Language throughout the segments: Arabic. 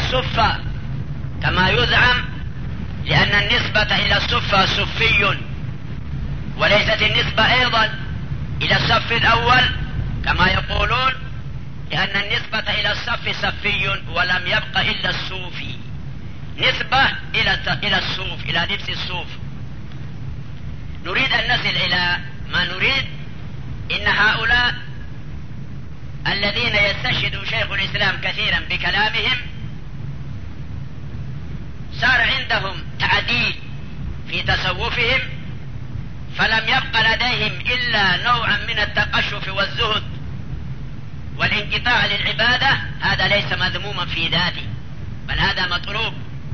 الصفة كما يزعم، لأن النسبة إلى الصفة صفي، وليست النسبة أيضا إلى الصف الأول كما يقولون، لأن النسبة إلى الصف صفي ولم يبق إلا الصوفي، نسبة إلى الصوف، إلى لبس الصوف. نريد أن نصل إلى ما نريد. إن هؤلاء الذين يستشهد شيخ الإسلام كثيرا بكلامهم صار عندهم تعديل في تصوفهم، فلم يبق لديهم إلا نوعا من التقشف والزهد والانقطاع للعبادة. هذا ليس مذموما في ذاته، بل هذا مطلوب.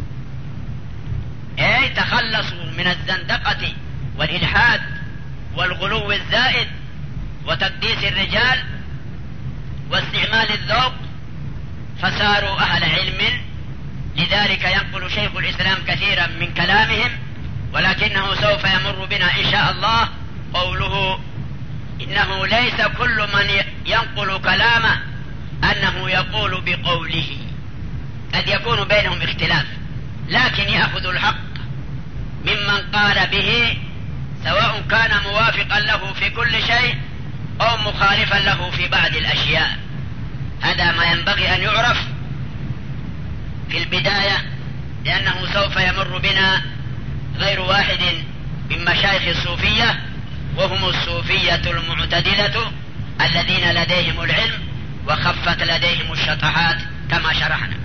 أي تخلصوا من الزندقة والإلحاد والغلو الزائد وتقديس الرجال واستعمال الذوق، فصاروا أهل علم. لذلك ينقل شيخ الإسلام كثيرا من كلامهم، ولكنه سوف يمر بنا إن شاء الله قوله إنه ليس كل من ينقل كلامه أنه يقول بقوله، قد يكون بينهم اختلاف، لكن يأخذ الحق ممن قال به، سواء كان موافقا له في كل شيء أو مخالفا له في بعض الأشياء. هذا ما ينبغي أن يعرف في البداية، لأنه سوف يمر بنا غير واحد من مشايخ الصوفية، وهم الصوفية المعتدلة الذين لديهم العلم وخفت لديهم الشطحات كما شرحنا.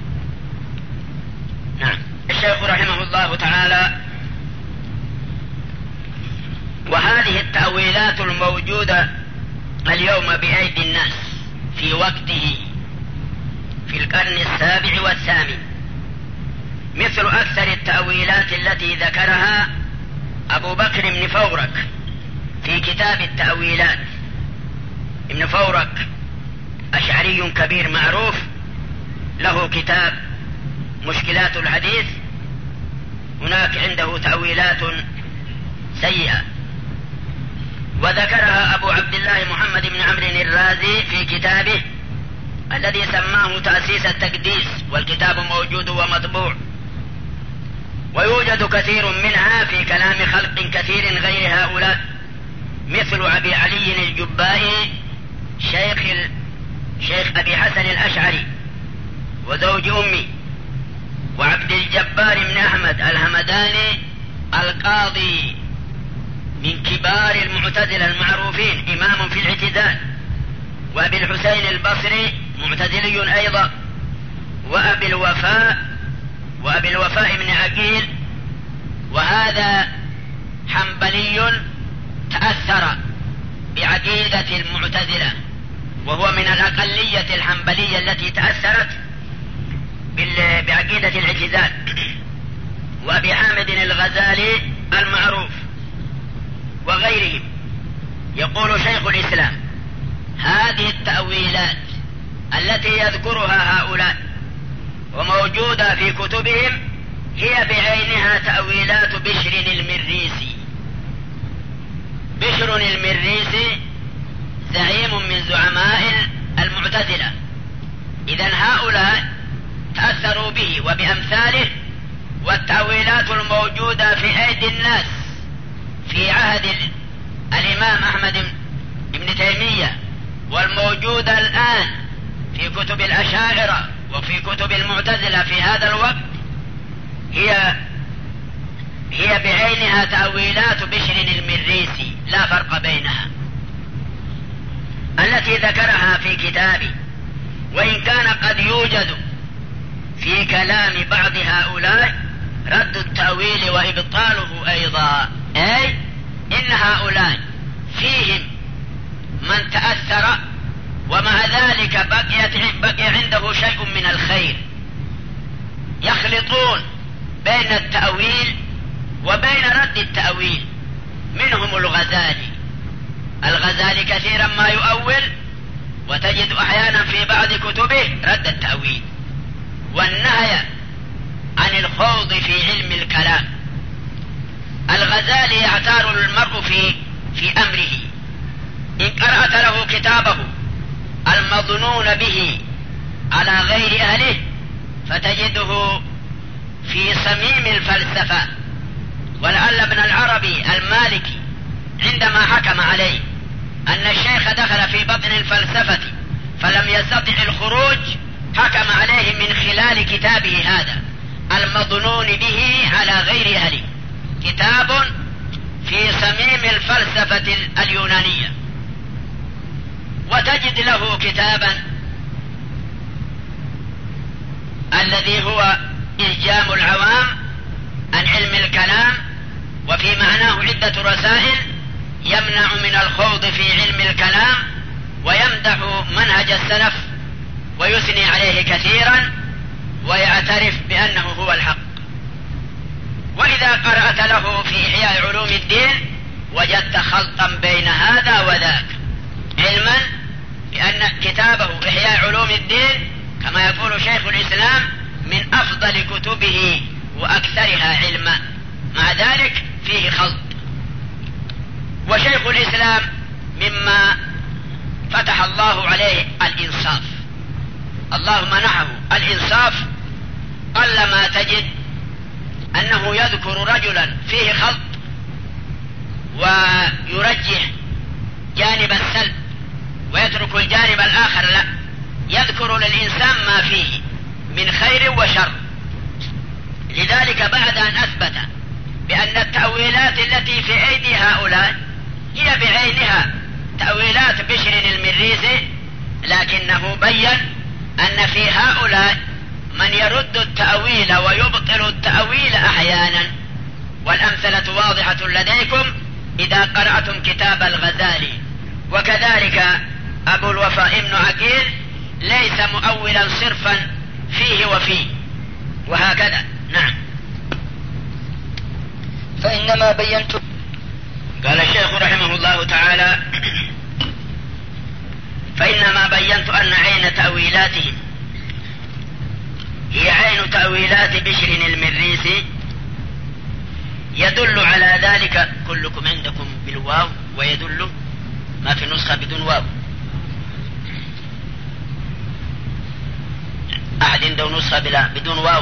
نعم. الشيخ رحمه الله تعالى: وهذه التأويلات الموجودة اليوم بأيدي الناس في وقته في القرن السابع والثامن مثل أكثر التأويلات التي ذكرها أبو بكر بن فورك في كتاب التأويلات. ابن فورك أشعري كبير معروف، له كتاب مشكلات الحديث، هناك عنده تأويلات سيئة، وذكرها أبو عبد الله محمد بن عمرو الرازي في كتابه الذي سماه تأسيس التقديس، والكتاب موجود ومطبوع، ويوجد كثير منها في كلام خلق كثير غير هؤلاء، مثل أبي علي الجبائي شيخ أبي حسن الأشعري وزوج أمي، وعبد الجبار بن أحمد الهمداني القاضي من كبار المعتزلة المعروفين، إمام في الاعتزال، وأبي الحسين البصري معتزلي أيضا، وأبي الوفاء بن عقيل، وهذا حنبلي تأثر بعقيدة المعتزلة، وهو من الأقلية الحنبلية التي تأثرت بعقيدة الاعتزال. وأبي حامد الغزالي المعروف وغيرهم. يقول شيخ الإسلام: هذه التأويلات التي يذكرها هؤلاء وموجودة في كتبهم هي بعينها تأويلات بشر المريسي. بشر المريسي زعيم من زعماء المعتزلة. إذن هؤلاء تأثروا به وبأمثاله، والتأويلات الموجودة في أيدي الناس في عهد الإمام أحمد بن تيمية، والموجودة الآن في كتب الأشاعرة وفي كتب المعتزلة في هذا الوقت، هي بعينها تأويلات بشر المريسي، لا فرق بينها، التي ذكرها في كتابه. وإن كان قد يوجد في كلام بعض هؤلاء رد التأويل وإبطاله أيضا، أي إن هؤلاء فيهم من تأثر ومع ذلك بقي عنده شيء من الخير، يخلطون بين التأويل وبين رد التأويل. منهم الغزالي كثيرا ما يؤول، وتجد أحيانا في بعض كتبه رد التأويل والنهي عن الخوض في علم الكلام. الغزالي يعتار المرء في أمره. إن قرأت له كتابه المظنون به على غير أهله فتجده في صميم الفلسفة. ولعل ابن العربي المالكي عندما حكم عليه أن الشيخ دخل في بطن الفلسفة فلم يستطع الخروج، حكم عليه من خلال كتابه هذا المظنون به على غير أهله، كتاب في صميم الفلسفة اليونانية. وتجد له كتابا الذي هو إلجام العوام عن علم الكلام، وفي معناه عدة رسائل يمنع من الخوض في علم الكلام، ويمدح منهج السلف ويثني عليه كثيرا ويعترف بأنه هو الحق. وإذا قرأت له في إحياء علوم الدين وجدت خلطا بين هذا وذاك، علما بأن كتابه إحياء علوم الدين كما يقول شيخ الإسلام من أفضل كتبه وأكثرها علما، مع ذلك فيه خلط. وشيخ الإسلام مما فتح الله عليه الإنصاف، الله منحه الإنصاف، قلما تجد أنه يذكر رجلا فيه خلط ويرجح جانب السلب ويترك الجانب الآخر، لا، يذكر للإنسان ما فيه من خير وشر. لذلك بعد أن أثبت بأن التأويلات التي في أيدي هؤلاء هي بعينها تأويلات بشر المريسي، لكنه بيّن أن في هؤلاء من يرد التأويل ويبطل التأويل أحيانا، والأمثلة واضحة لديكم إذا قرأتم كتاب الغزالي. وكذلك أبو الوفاء ابن عقيل ليس مؤولا صرفا فيه وفيه، وهكذا. نعم. فإنما بينت، قال الشيخ رحمه الله تعالى: فإنما بينت أن عين تأويلاتهم هي عين تأويلات بشر المريسي، يدل على ذلك. كلكم عندكم بالواو ويدل، ما في نسخة بدون واو؟ أحد عنده نسخة بدون واو؟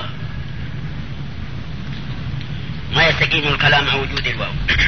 ما يستقيم الكلام عن وجود الواو.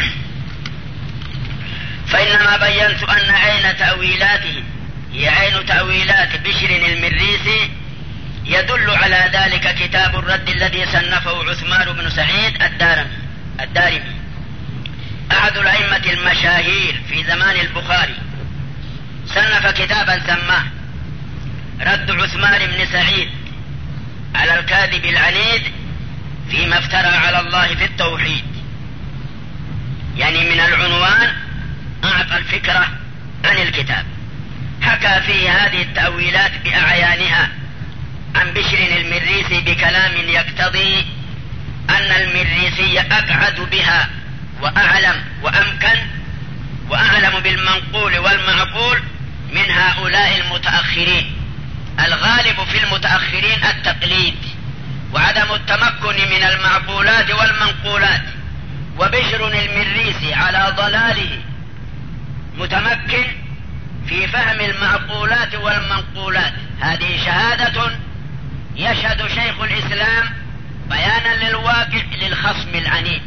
فإنما بينت أن عين تأويلاتهم هي عين تأويلات بشر المريسي، يدل على ذلك كتاب الرد الذي صنفه عثمان بن سعيد الدارمي، أحد الأئمة المشاهير في زمان البخاري، صنف كتابا سماه رد عثمان بن سعيد على الكاذب العنيد فيما افترى على الله في التوحيد. يعني من العنوان أعطى الفكرة عن الكتاب، حكى فيه هذه التأويلات بأعيانها عن بشر المريسي بكلام يقتضي أن المريسي أقعد بها وأعلم وأمكن وأعلم بالمنقول والمعقول من هؤلاء المتأخرين. الغالب في المتأخرين التقليد وعدم التمكن من المعقولات والمنقولات، وبشر المريسي على ضلاله متمكن في فهم المعقولات والمنقولات. هذه شهادة يشهد شيخ الإسلام بيانا للواقع للخصم العنيد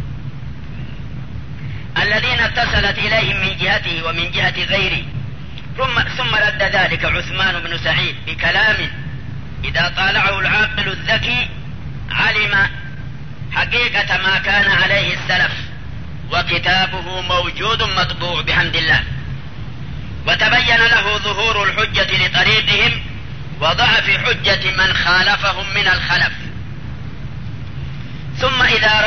الذين اتصلت إليهم من جهته ومن جهة غيره. ثم رد ذلك عثمان بن سعيد بكلام إذا طالعه العاقل الذكي علم حقيقة ما كان عليه السلف، وكتابه موجود مطبوع بحمد الله، وتبين له ظهور الحجة لطريقهم وضعف حجة من خالفهم من الخلف. ثم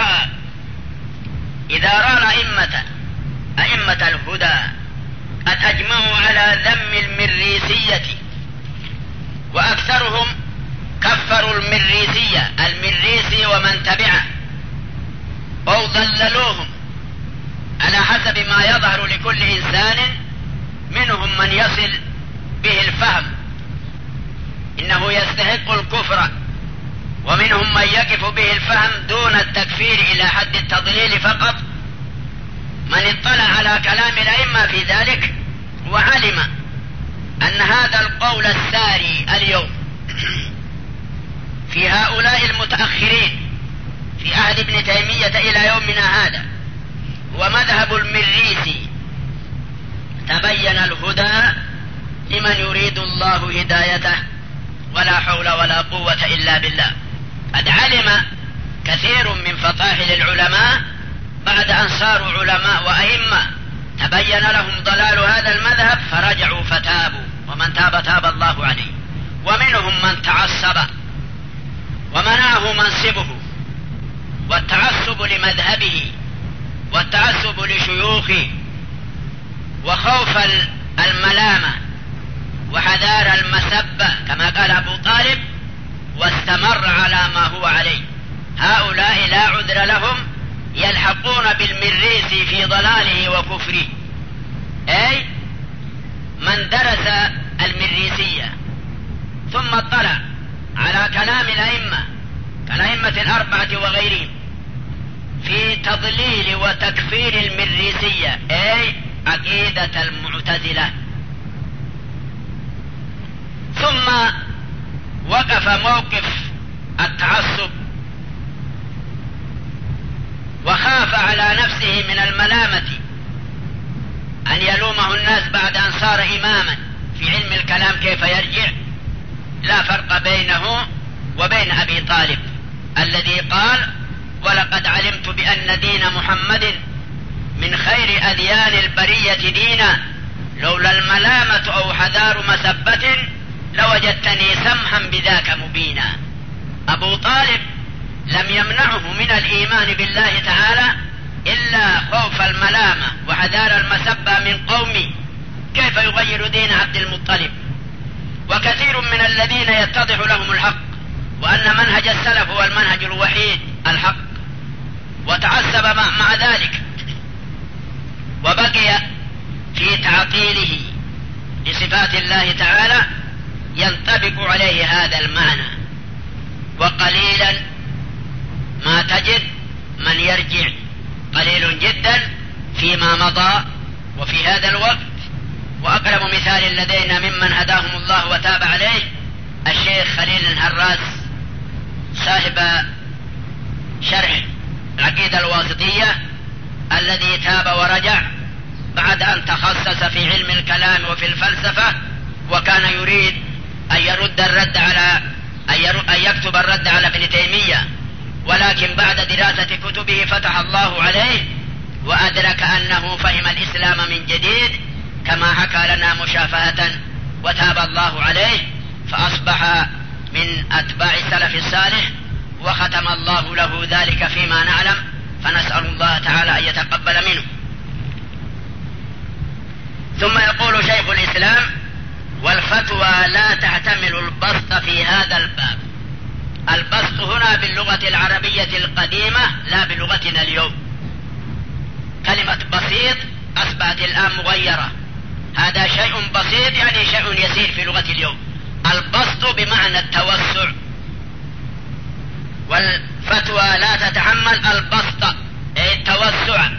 إذا رأى أئمة الهدى قد أجمعوا على ذم المريسية، وأكثرهم كفروا المريسي ومن تبعه، أو ضللوهم على حسب ما يظهر لكل إنسان، منهم من يصل به الفهم إنه يستحق الكفر، ومنهم من يقف به الفهم دون التكفير إلى حد التضليل فقط. من اطلع على كلام الأئمة في ذلك وعلم أن هذا القول الساري اليوم في هؤلاء المتأخرين في عهد ابن تيمية إلى يومنا هذا هو مذهب المريسي. تبين الهدى لمن يريد الله هدايته ولا حول ولا قوة إلا بالله. قد علم كثير من فطاحل العلماء بعد أن صاروا علماء وأئمة تبين لهم ضلال هذا المذهب فرجعوا فتابوا، ومن تاب تاب الله عليه. ومنهم من تعصب ومنعه منصبه والتعصب لمذهبه والتعصب لشيوخه وخوف الملامة وحذار المسبة كما قال أبو طالب، واستمر على ما هو عليه. هؤلاء لا عذر لهم، يلحقون بالمريسي في ضلاله وكفره. أي من درس المريسية ثم اطلع على كلام الأئمة كالأئمة الأربعة وغيرهم في تضليل وتكفير المريسية، أي عقيدة المعتزلة، ثم وقف موقف التعصب وخاف على نفسه من الملامة أن يلومه الناس بعد أن صار إماما في علم الكلام كيف يرجع. لا فرق بينه وبين أبي طالب الذي قال: ولقد علمت بأن دين محمد من خير أديان البرية دينا، لولا الملامة أو حذار مسبة لوجدتني سمحا بذاك مبينا. أبو طالب لم يمنعه من الإيمان بالله تعالى إلا خوف الملامة وحذار المسبة من قومه كيف يغير دين عبد المطلب. وكثير من الذين يتضح لهم الحق وأن منهج السلف هو المنهج الوحيد الحق، وتعصب مع ذلك وبقي في تعطيله لصفات الله تعالى، ينطبق عليه هذا المعنى. وقليلا ما تجد من يرجع، قليل جدا فيما مضى وفي هذا الوقت. وأقرب مثال لدينا ممن هداهم الله وتاب عليه الشيخ خليل الهراس صاحب شرح العقيدة الواسطية، الذي تاب ورجع بعد أن تخصص في علم الكلام وفي الفلسفة، وكان يريد أن يكتب الرد على ابن تيمية، ولكن بعد دراسة كتبه فتح الله عليه وأدرك أنه فهم الإسلام من جديد كما حكى لنا مشافهة، وتاب الله عليه فأصبح من أتباع السلف الصالح، وختم الله له ذلك فيما نعلم، فنسأل الله تعالى أن يتقبل منه. ثم يقول شيخ الإسلام: والفتوى لا تحتمل البسط في هذا الباب. البسط هنا باللغة العربية القديمة لا بلغتنا اليوم. كلمة بسيط أصبحت الآن مغيرة، هذا شيء بسيط يعني شيء يسير في لغة اليوم. البسط بمعنى التوسع، والفتوى لا تتحمل البسط أي التوسع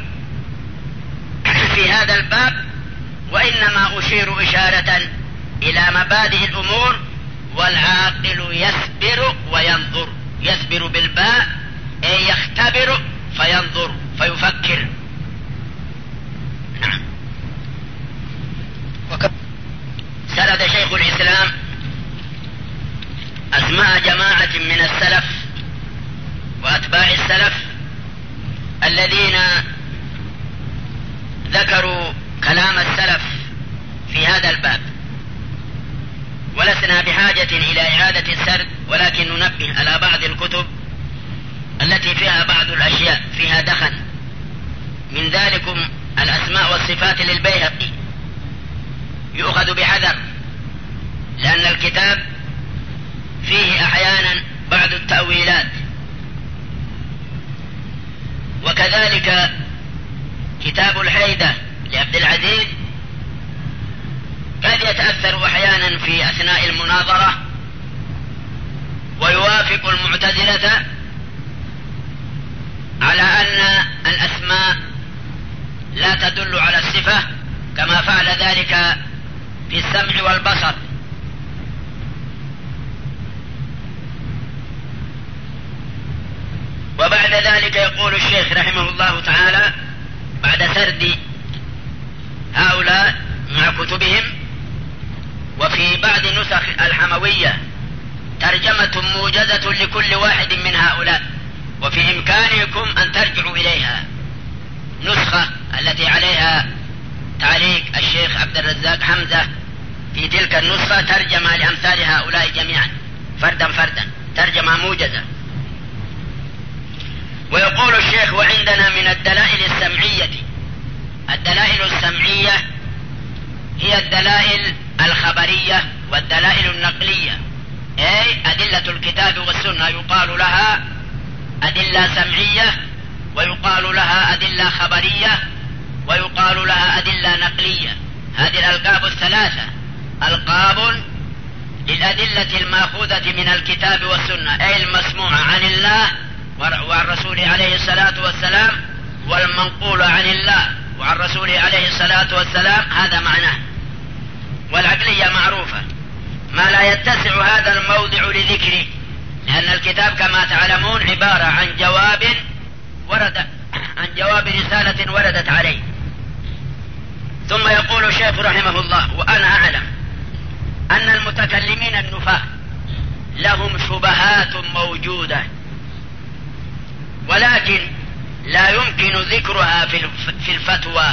في هذا الباب. وإنما أشير إشارة إلى مبادئ الأمور. والعاقل يسبر وينظر، يسبر بالباء أي يختبر فينظر فيفكر. نعم. سرد شيخ الإسلام أسماء جماعة من السلف وأتباع السلف الذين ذكروا كلام السلف في هذا الباب، ولسنا بحاجة إلى إعادة السرد، ولكن ننبه على بعض الكتب التي فيها بعض الأشياء فيها دخن. من ذلكم الأسماء والصفات للبيهقي، يؤخذ بحذر، لأن الكتاب فيه أحيانا بعض التأويلات. وكذلك كتاب الحيدة لعبد العزيز قد يتأثر أحيانا في أثناء المناظرة ويوافق المعتزلة على أن الأسماء لا تدل على الصفة، كما فعل ذلك في السمع والبصر. بعد ذلك يقول الشيخ رحمه الله تعالى بعد سرد هؤلاء مع كتبهم: وفي بعض نسخ الحموية ترجمة موجزة لكل واحد من هؤلاء، وفي إمكانكم أن ترجعوا إليها. نسخة التي عليها تعليق الشيخ عبد الرزاق حمزة، في تلك النسخة ترجمة لأمثال هؤلاء جميعا فردا فردا، ترجمة موجزة. ويقول الشيخ: وعندنا من الدلائل السمعية. الدلائل السمعية هي الدلائل الخبرية والدلائل النقلية، أي أدلة الكتاب والسنة يقال لها أدلة سمعية، ويقال لها أدلة خبرية، ويقال لها أدلة نقلية. هذه الألقاب الثلاثة ألقاب للأدلة المأخوذة من الكتاب والسنة، أي المسموعة عن الله وعن رسوله عليه الصلاة والسلام، والمنقول عن الله وعن رسوله عليه الصلاة والسلام، هذا معناه. والعقلية معروفة، ما لا يتسع هذا الموضع لذكره، لأن الكتاب كما تعلمون عبارة عن جواب رسالة وردت عليه. ثم يقول الشيخ رحمه الله: وأنا أعلم أن المتكلمين النفاة لهم شبهات موجودة، ولكن لا يمكن ذكرها في الفتوى.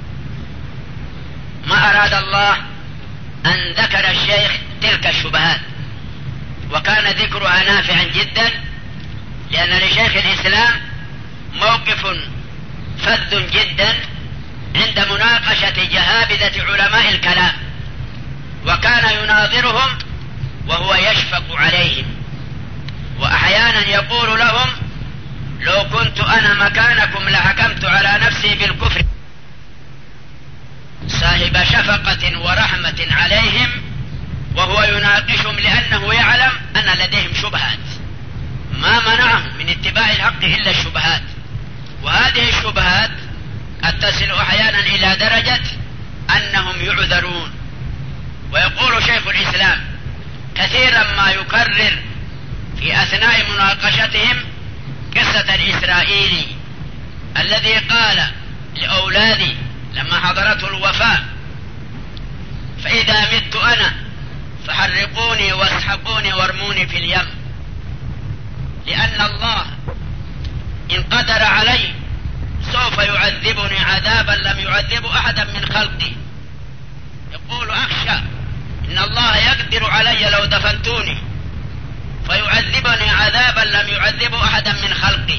ما أراد الله أن ذكر الشيخ تلك الشبهات، وكان ذكرها نافعا جدا، لأن لشيخ الإسلام موقف فذ جدا عند مناقشة جهابذة علماء الكلام، وكان يناظرهم وهو يشفق عليهم، وأحيانا يقول لهم: لو كنت أنا مكانكم لحكمت على نفسي بالكفر. صاحب شفقة ورحمة عليهم، وهو يناقشهم لأنه يعلم أن لديهم شبهات، ما منعهم من اتباع الحق إلا الشبهات. وهذه الشبهات قد تصل أحيانا إلى درجة أنهم يعذرون. ويقول شيخ الإسلام: كثيرا ما يكرر في أثناء مناقشتهم قصة الإسرائيلي الذي قال لأولادي لما حضرته الوفاة: فإذا مت أنا فحرقوني واسحقوني وارموني في اليم، لأن الله إن قدر علي سوف يعذبني عذابا لم يعذب أحدا من خلقي. يقول: أخشى إن الله يقدر علي لو دفنتوني فيعذبني عذابا لم يعذب أحدا من خلقي.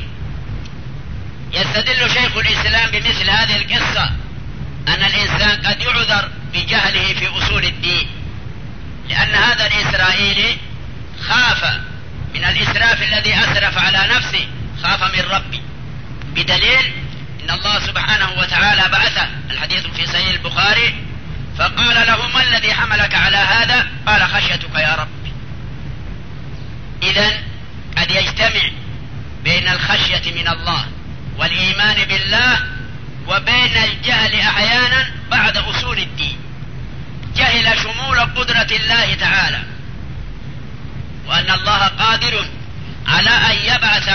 يستدل شيخ الإسلام بمثل هذه القصة أن الإنسان قد يعذر بجهله في أصول الدين، لأن هذا الإسرائيلي خاف من الإسراف الذي أسرف على نفسه، خاف من ربي، بدليل إن الله سبحانه وتعالى بعثه، الحديث في صحيح البخاري، فقال له: ما الذي حملك على هذا؟ قال: خشيتك يا رب. إذن قد يجتمع بين الخشية من الله والإيمان بالله وبين الجهل أحيانا بعد أصول الدين. جهل شمول قدرة الله تعالى، وأن الله قادر على أن يبعث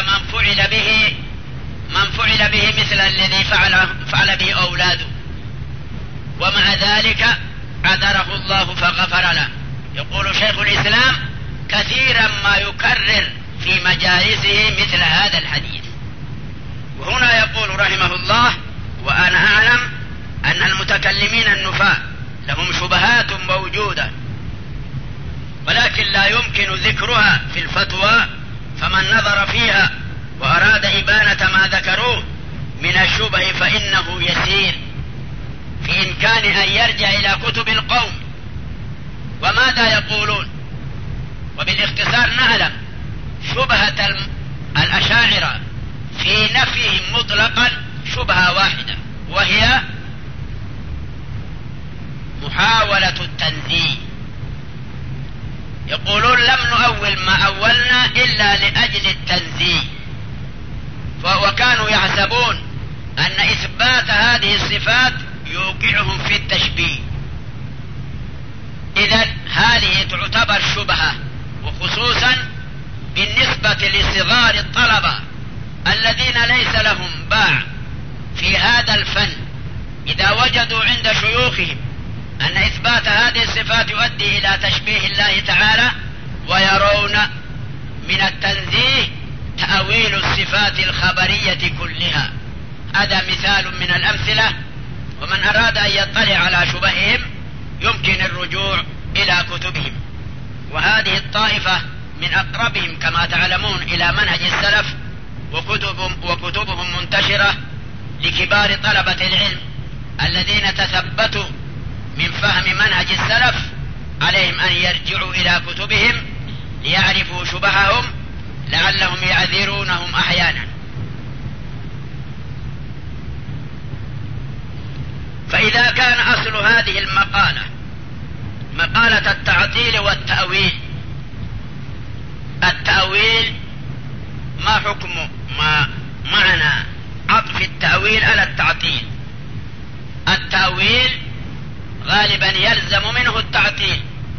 من فعل به مثل الذي فعل به أولاده، ومع ذلك عذره الله فغفر له. يقول شيخ الإسلام: كثيرا ما يكرر في مجالسه مثل هذا الحديث. وهنا يقول رحمه الله: وأنا أعلم أن المتكلمين النفاة لهم شبهات موجودة، ولكن لا يمكن ذكرها في الفتوى، فمن نظر فيها وأراد إبانة ما ذكروه من الشبه فإنه يسير، في إمكان أن يرجع إلى كتب القوم وماذا يقولون. وبالاختصار نعلم شبهة الأشاعرة في نفيهم مطلقا شبهة واحدة، وهي محاولة التنزيه. يقولون: لم نؤول ما أولنا إلا لأجل التنزيه، وكانوا يحسبون أن إثبات هذه الصفات يوقعهم في التشبيه. إذن هذه تعتبر شبهة، وخصوصا بالنسبة لصغار الطلبة الذين ليس لهم باع في هذا الفن إذا وجدوا عند شيوخهم أن إثبات هذه الصفات يؤدي إلى تشبيه الله تعالى، ويرون من التنزيه تأويل الصفات الخبرية كلها. هذا مثال من الأمثلة، ومن أراد أن يطلع على شبههم يمكن الرجوع إلى كتبهم. وهذه الطائفة من أقربهم كما تعلمون إلى منهج السلف، وكتبهم منتشرة لكبار طلبة العلم الذين تثبتوا من فهم منهج السلف. عليهم أن يرجعوا إلى كتبهم ليعرفوا شبههم لعلهم يعذرونهم أحيانا. فإذا كان أصل هذه المقالة مقالة التعطيل والتأويل، التأويل ما حكم ما معنى عطف التأويل على التعطيل؟ التأويل غالبا يلزم منه التعطيل،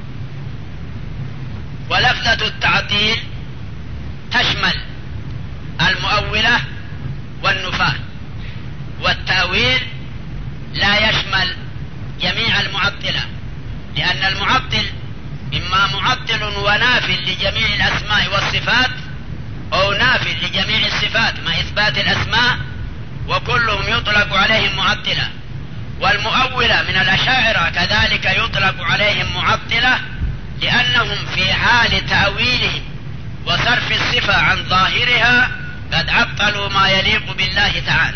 ولفظة التعطيل تشمل المؤولة والنفاة، والتأويل لا يشمل جميع المعطلة، لأن المعطل إما معطل وناف لجميع الأسماء والصفات، أو ناف لجميع الصفات مع إثبات الأسماء، وكلهم يطلق عليهم معطلة. والمؤولة من الأشاعرة كذلك يطلق عليهم معطلة، لأنهم في حال تأويلهم وصرف الصفة عن ظاهرها قد عطلوا ما يليق بالله تعالى.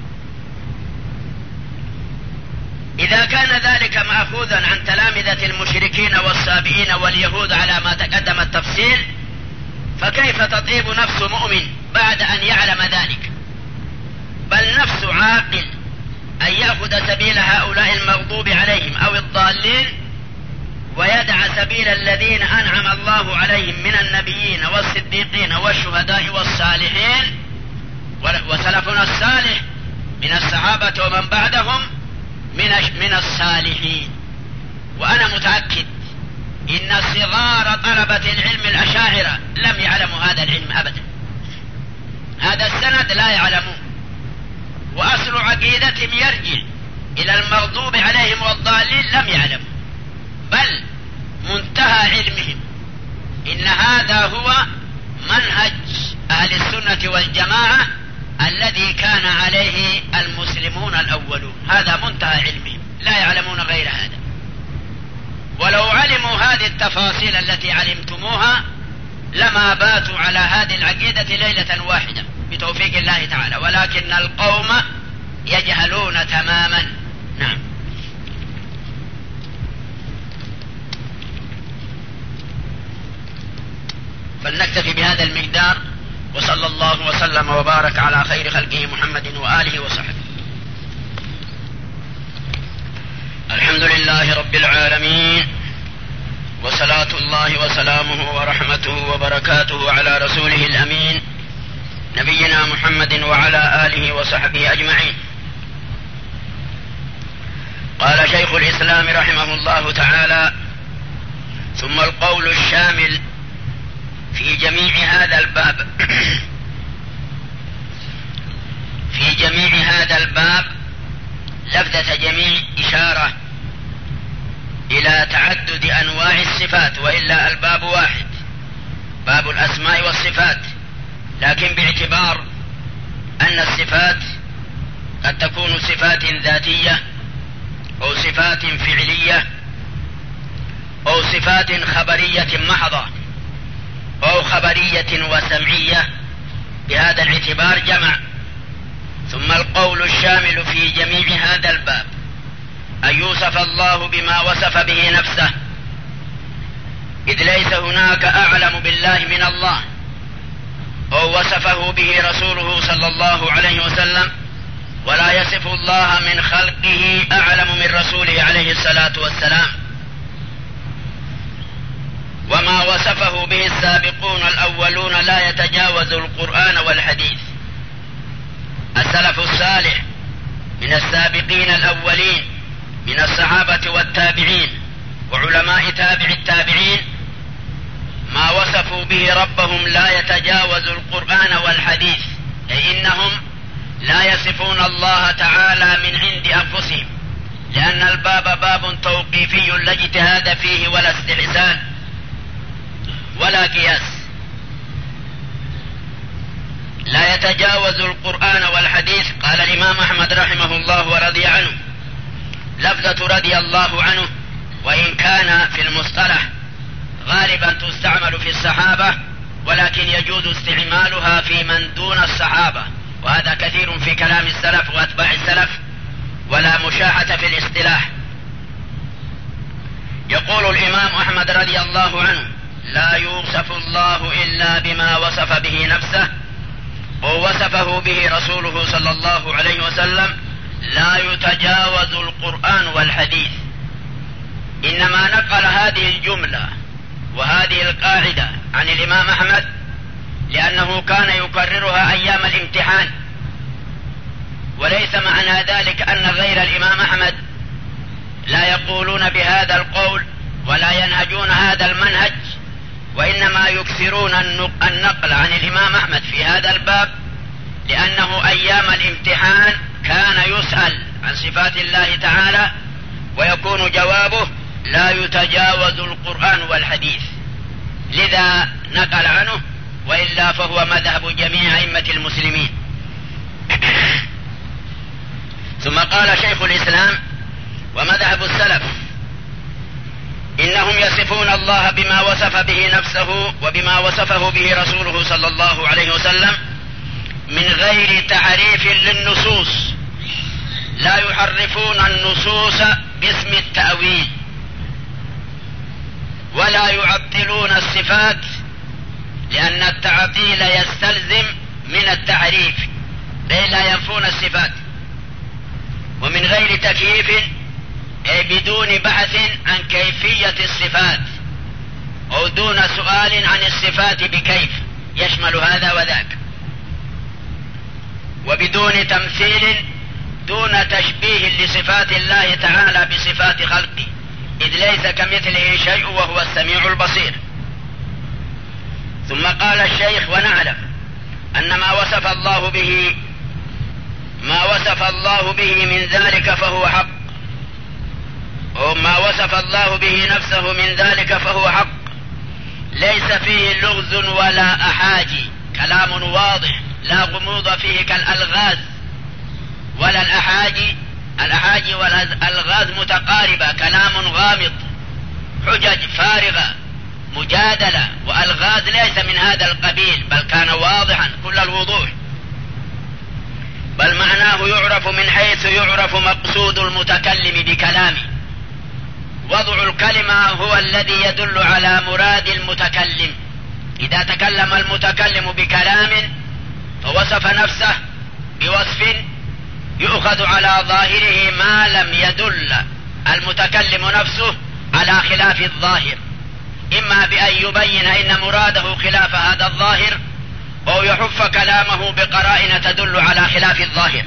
إذا كان ذلك مأخوذا عن تلامذة المشركين والسابئين واليهود على ما تقدم التفصيل، فكيف تطيب نفس مؤمن بعد أن يعلم ذلك؟ بل نفس عاقل أن يأخذ سبيل هؤلاء المغضوب عليهم أو الضالين، ويدع سبيل الذين أنعم الله عليهم من النبيين والصديقين والشهداء والصالحين وسلفنا الصالح من الصحابة ومن بعدهم من الصالحين. وأنا متأكد إن صغار طلبة العلم الأشاعرة لم يعلموا هذا العلم أبدا، هذا السند لا يعلمون، وأصل عقيدتهم يرجع إلى المغضوب عليهم والضالين لم يعلموا، بل منتهى علمهم إن هذا هو منهج أهل السنة والجماعة الذي كان عليه المسلمون الأولون. هذا منتهى علمهم، لا يعلمون غير هذا. ولو علموا هذه التفاصيل التي علمتموها لما باتوا على هذه العقيدة ليلة واحدة بتوفيق الله تعالى، ولكن القوم يجهلون تماما. نعم. فلنكتفي بهذا المقدار، وصلى الله وسلم وبارك على خير خلقه محمد وآله وصحبه. الحمد لله رب العالمين، وصلاة الله وسلامه ورحمته وبركاته على رسوله الأمين نبينا محمد وعلى آله وصحبه أجمعين. قال شيخ الإسلام رحمه الله تعالى: ثم القول الشامل في جميع هذا الباب في جميع هذا الباب لفظة جميع إشارة إلى تعدد أنواع الصفات، وإلا الباب واحد، باب الأسماء والصفات، لكن باعتبار أن الصفات قد تكون صفات ذاتية أو صفات فعلية أو صفات خبرية محضة أو خبرية وسمعية، بهذا الاعتبار جمع. ثم القول الشامل في جميع هذا الباب أن يوصف الله بما وصف به نفسه، إذ ليس هناك أعلم بالله من الله، أو وصفه به رسوله صلى الله عليه وسلم، ولا يصف الله من خلقه أعلم من رسوله عليه الصلاة والسلام. وما وصفه به السابقون الأولون لا يتجاوز القرآن والحديث. السلف الصالح من السابقين الأولين من الصحابة والتابعين وعلماء تابع التابعين ما وصفوا به ربهم لا يتجاوز القرآن والحديث، أي إنهم لا يصفون الله تعالى من عند أنفسهم، لأن الباب باب توقيفي لا اجتهاد فيه ولا استحسان ولا قياس. لا يتجاوز القرآن والحديث. قال الإمام أحمد رحمه الله ورضي عنه: لفظة رضي الله عنه وإن كان في المصطلح غالبا تستعمل في الصحابة، ولكن يجوز استعمالها في من دون الصحابة، وهذا كثير في كلام السلف وأتباع السلف، ولا مشاحة في الاصطلاح. يقول الإمام أحمد رضي الله عنه: لا يوصف الله إلا بما وصف به نفسه ووصفه به رسوله صلى الله عليه وسلم، لا يتجاوز القرآن والحديث. إنما نقل هذه الجملة وهذه القاعدة عن الإمام أحمد لأنه كان يكررها أيام الامتحان، وليس معنى ذلك أن غير الإمام أحمد لا يقولون بهذا القول ولا ينهجون هذا المنهج، وإنما يكثرون النقل عن الإمام أحمد في هذا الباب لأنه أيام الامتحان كان يسأل عن صفات الله تعالى ويكون جوابه لا يتجاوز القرآن والحديث، لذا نقل عنه، وإلا فهو مذهب جميع أئمة المسلمين. ثم قال شيخ الإسلام: ومذهب السلف إنهم يصفون الله بما وصف به نفسه وبما وصفه به رسوله صلى الله عليه وسلم من غير تحريف للنصوص، لا يحرفون النصوص باسم التأويل، ولا يعطلون الصفات، لأن التعطيل يستلزم من التحريف، أي لا ينفون الصفات. ومن غير تكييف، أي بدون بحث عن كيفية الصفات، أو دون سؤال عن الصفات بكيف، يشمل هذا وذاك. وبدون تمثيل، دون تشبيه لصفات الله تعالى بصفات خلقه، إذ ليس كمثله شيء وهو السميع البصير. ثم قال الشيخ: ونعلم أن ما وصف الله به من ذلك فهو حق، وما وصف الله به نفسه من ذلك فهو حق، ليس فيه لغز ولا أحاجي، كلام واضح لا غموض فيه كالألغاز ولا الأحاجي والألغاز متقاربة، كلام غامض، حجج فارغة، مجادلة، وألغاز ليس من هذا القبيل، بل كان واضحا كل الوضوح، بل معناه يعرف من حيث يعرف مقصود المتكلم بكلامه. وضع الكلمة هو الذي يدل على مراد المتكلم. إذا تكلم المتكلم بكلام فوصف نفسه بوصف يؤخذ على ظاهره ما لم يدل المتكلم نفسه على خلاف الظاهر، إما بأن يبين إن مراده خلاف هذا الظاهر، أو يحف كلامه بقرائن تدل على خلاف الظاهر،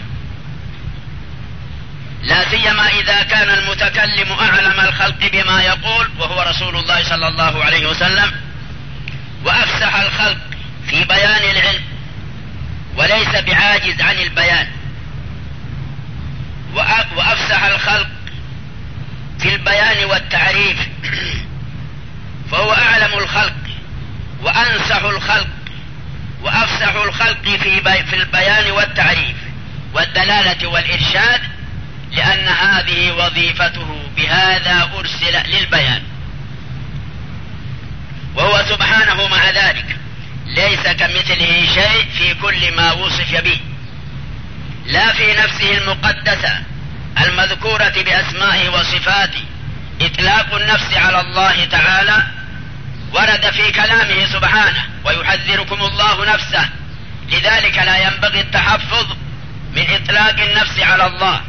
لا سيما إذا كان المتكلم أعلم الخلق بما يقول وهو رسول الله صلى الله عليه وسلم، وأفسح الخلق في بيان العلم وليس بعاجز عن البيان، وأفسح الخلق في البيان والتعريف، فهو أعلم الخلق وأنصح الخلق وأفسح الخلق في البيان والتعريف والدلالة والإرشاد، لأن هذه وظيفته، بهذا أرسل للبيان. وهو سبحانه مع ذلك ليس كمثله شيء في كل ما وصف به، لا في نفسه المقدسة المذكورة بأسمائه وصفاته. إطلاق النفس على الله تعالى ورد في كلامه سبحانه: ويحذركم الله نفسه، لذلك لا ينبغي التحفظ من إطلاق النفس على الله.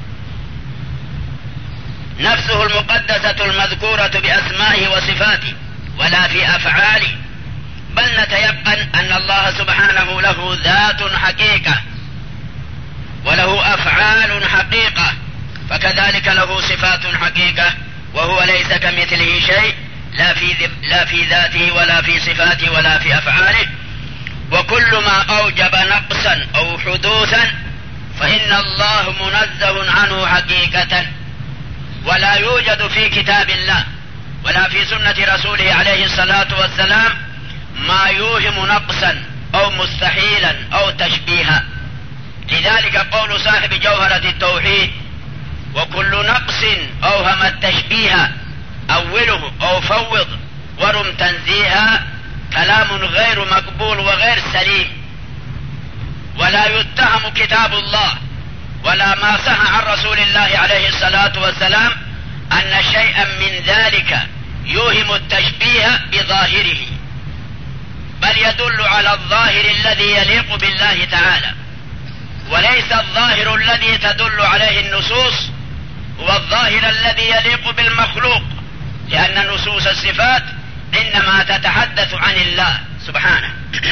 نفسه المقدسة المذكورة بأسمائه وصفاته، ولا في أفعاله، بل نتيقن أن الله سبحانه له ذات حقيقة وله أفعال حقيقة، فكذلك له صفات حقيقة، وهو ليس كمثله شيء، لا في ذاته ولا في صفاته ولا في أفعاله. وكل ما أوجب نقصا أو حدوثا فإن الله منزه عنه حقيقة، ولا يوجد في كتاب الله ولا في سنة رسوله عليه الصلاة والسلام ما يوهم نقصا أو مستحيلا أو تشبيها. لذلك قول صاحب جوهرة التوحيد: وكل نقص أوهم التشبيه أوله أو فوض ورم تنزيها، كلام غير مقبول وغير سليم. ولا يتهم كتاب الله ولا ما صح عن رسول الله عليه الصلاة والسلام أن شيئا من ذلك يوهم التشبيه بظاهره، بل يدل على الظاهر الذي يليق بالله تعالى، وليس الظاهر الذي تدل عليه النصوص هو الظاهر الذي يليق بالمخلوق، لأن نصوص الصفات إنما تتحدث عن الله سبحانه.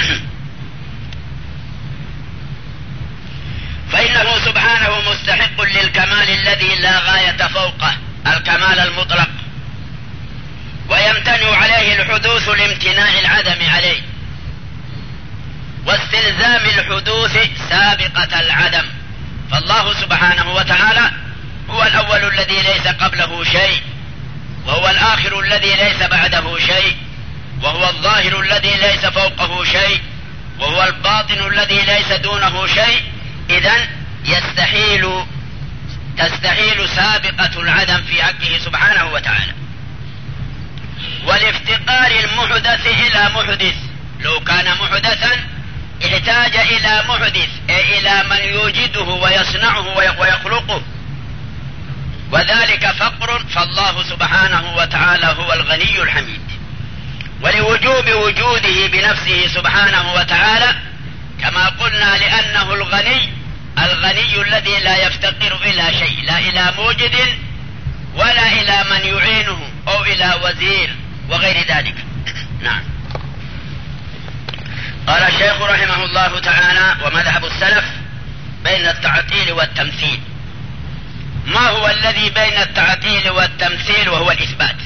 فإنه سبحانه مستحق للكمال الذي لا غاية فوقه، الكمال المطلق، ويمتنع عليه الحدوث لامتناع العدم عليه، واستلزام الحدوث سابقة العدم. فالله سبحانه وتعالى هو الأول الذي ليس قبله شيء، وهو الآخر الذي ليس بعده شيء، وهو الظاهر الذي ليس فوقه شيء، وهو الباطن الذي ليس دونه شيء. إذن تستحيل سابقة العدم في حقه سبحانه وتعالى. والافتقار المحدث إلى محدث، لو كان محدثا احتاج إلى محدث، أي إلى من يوجده ويصنعه ويخلقه، وذلك فقر. فالله سبحانه وتعالى هو الغني الحميد، ولوجوب وجوده بنفسه سبحانه وتعالى كما قلنا، لأنه الغني الذي لا يفتقر إلى شيء، لا إلى موجد ولا إلى من يعينه أو إلى وزير وغير ذلك. نعم. قال الشيخ رحمه الله تعالى: ومذهب السلف بين التعطيل والتمثيل. ما هو الذي بين التعطيل والتمثيل؟ وهو الإثبات.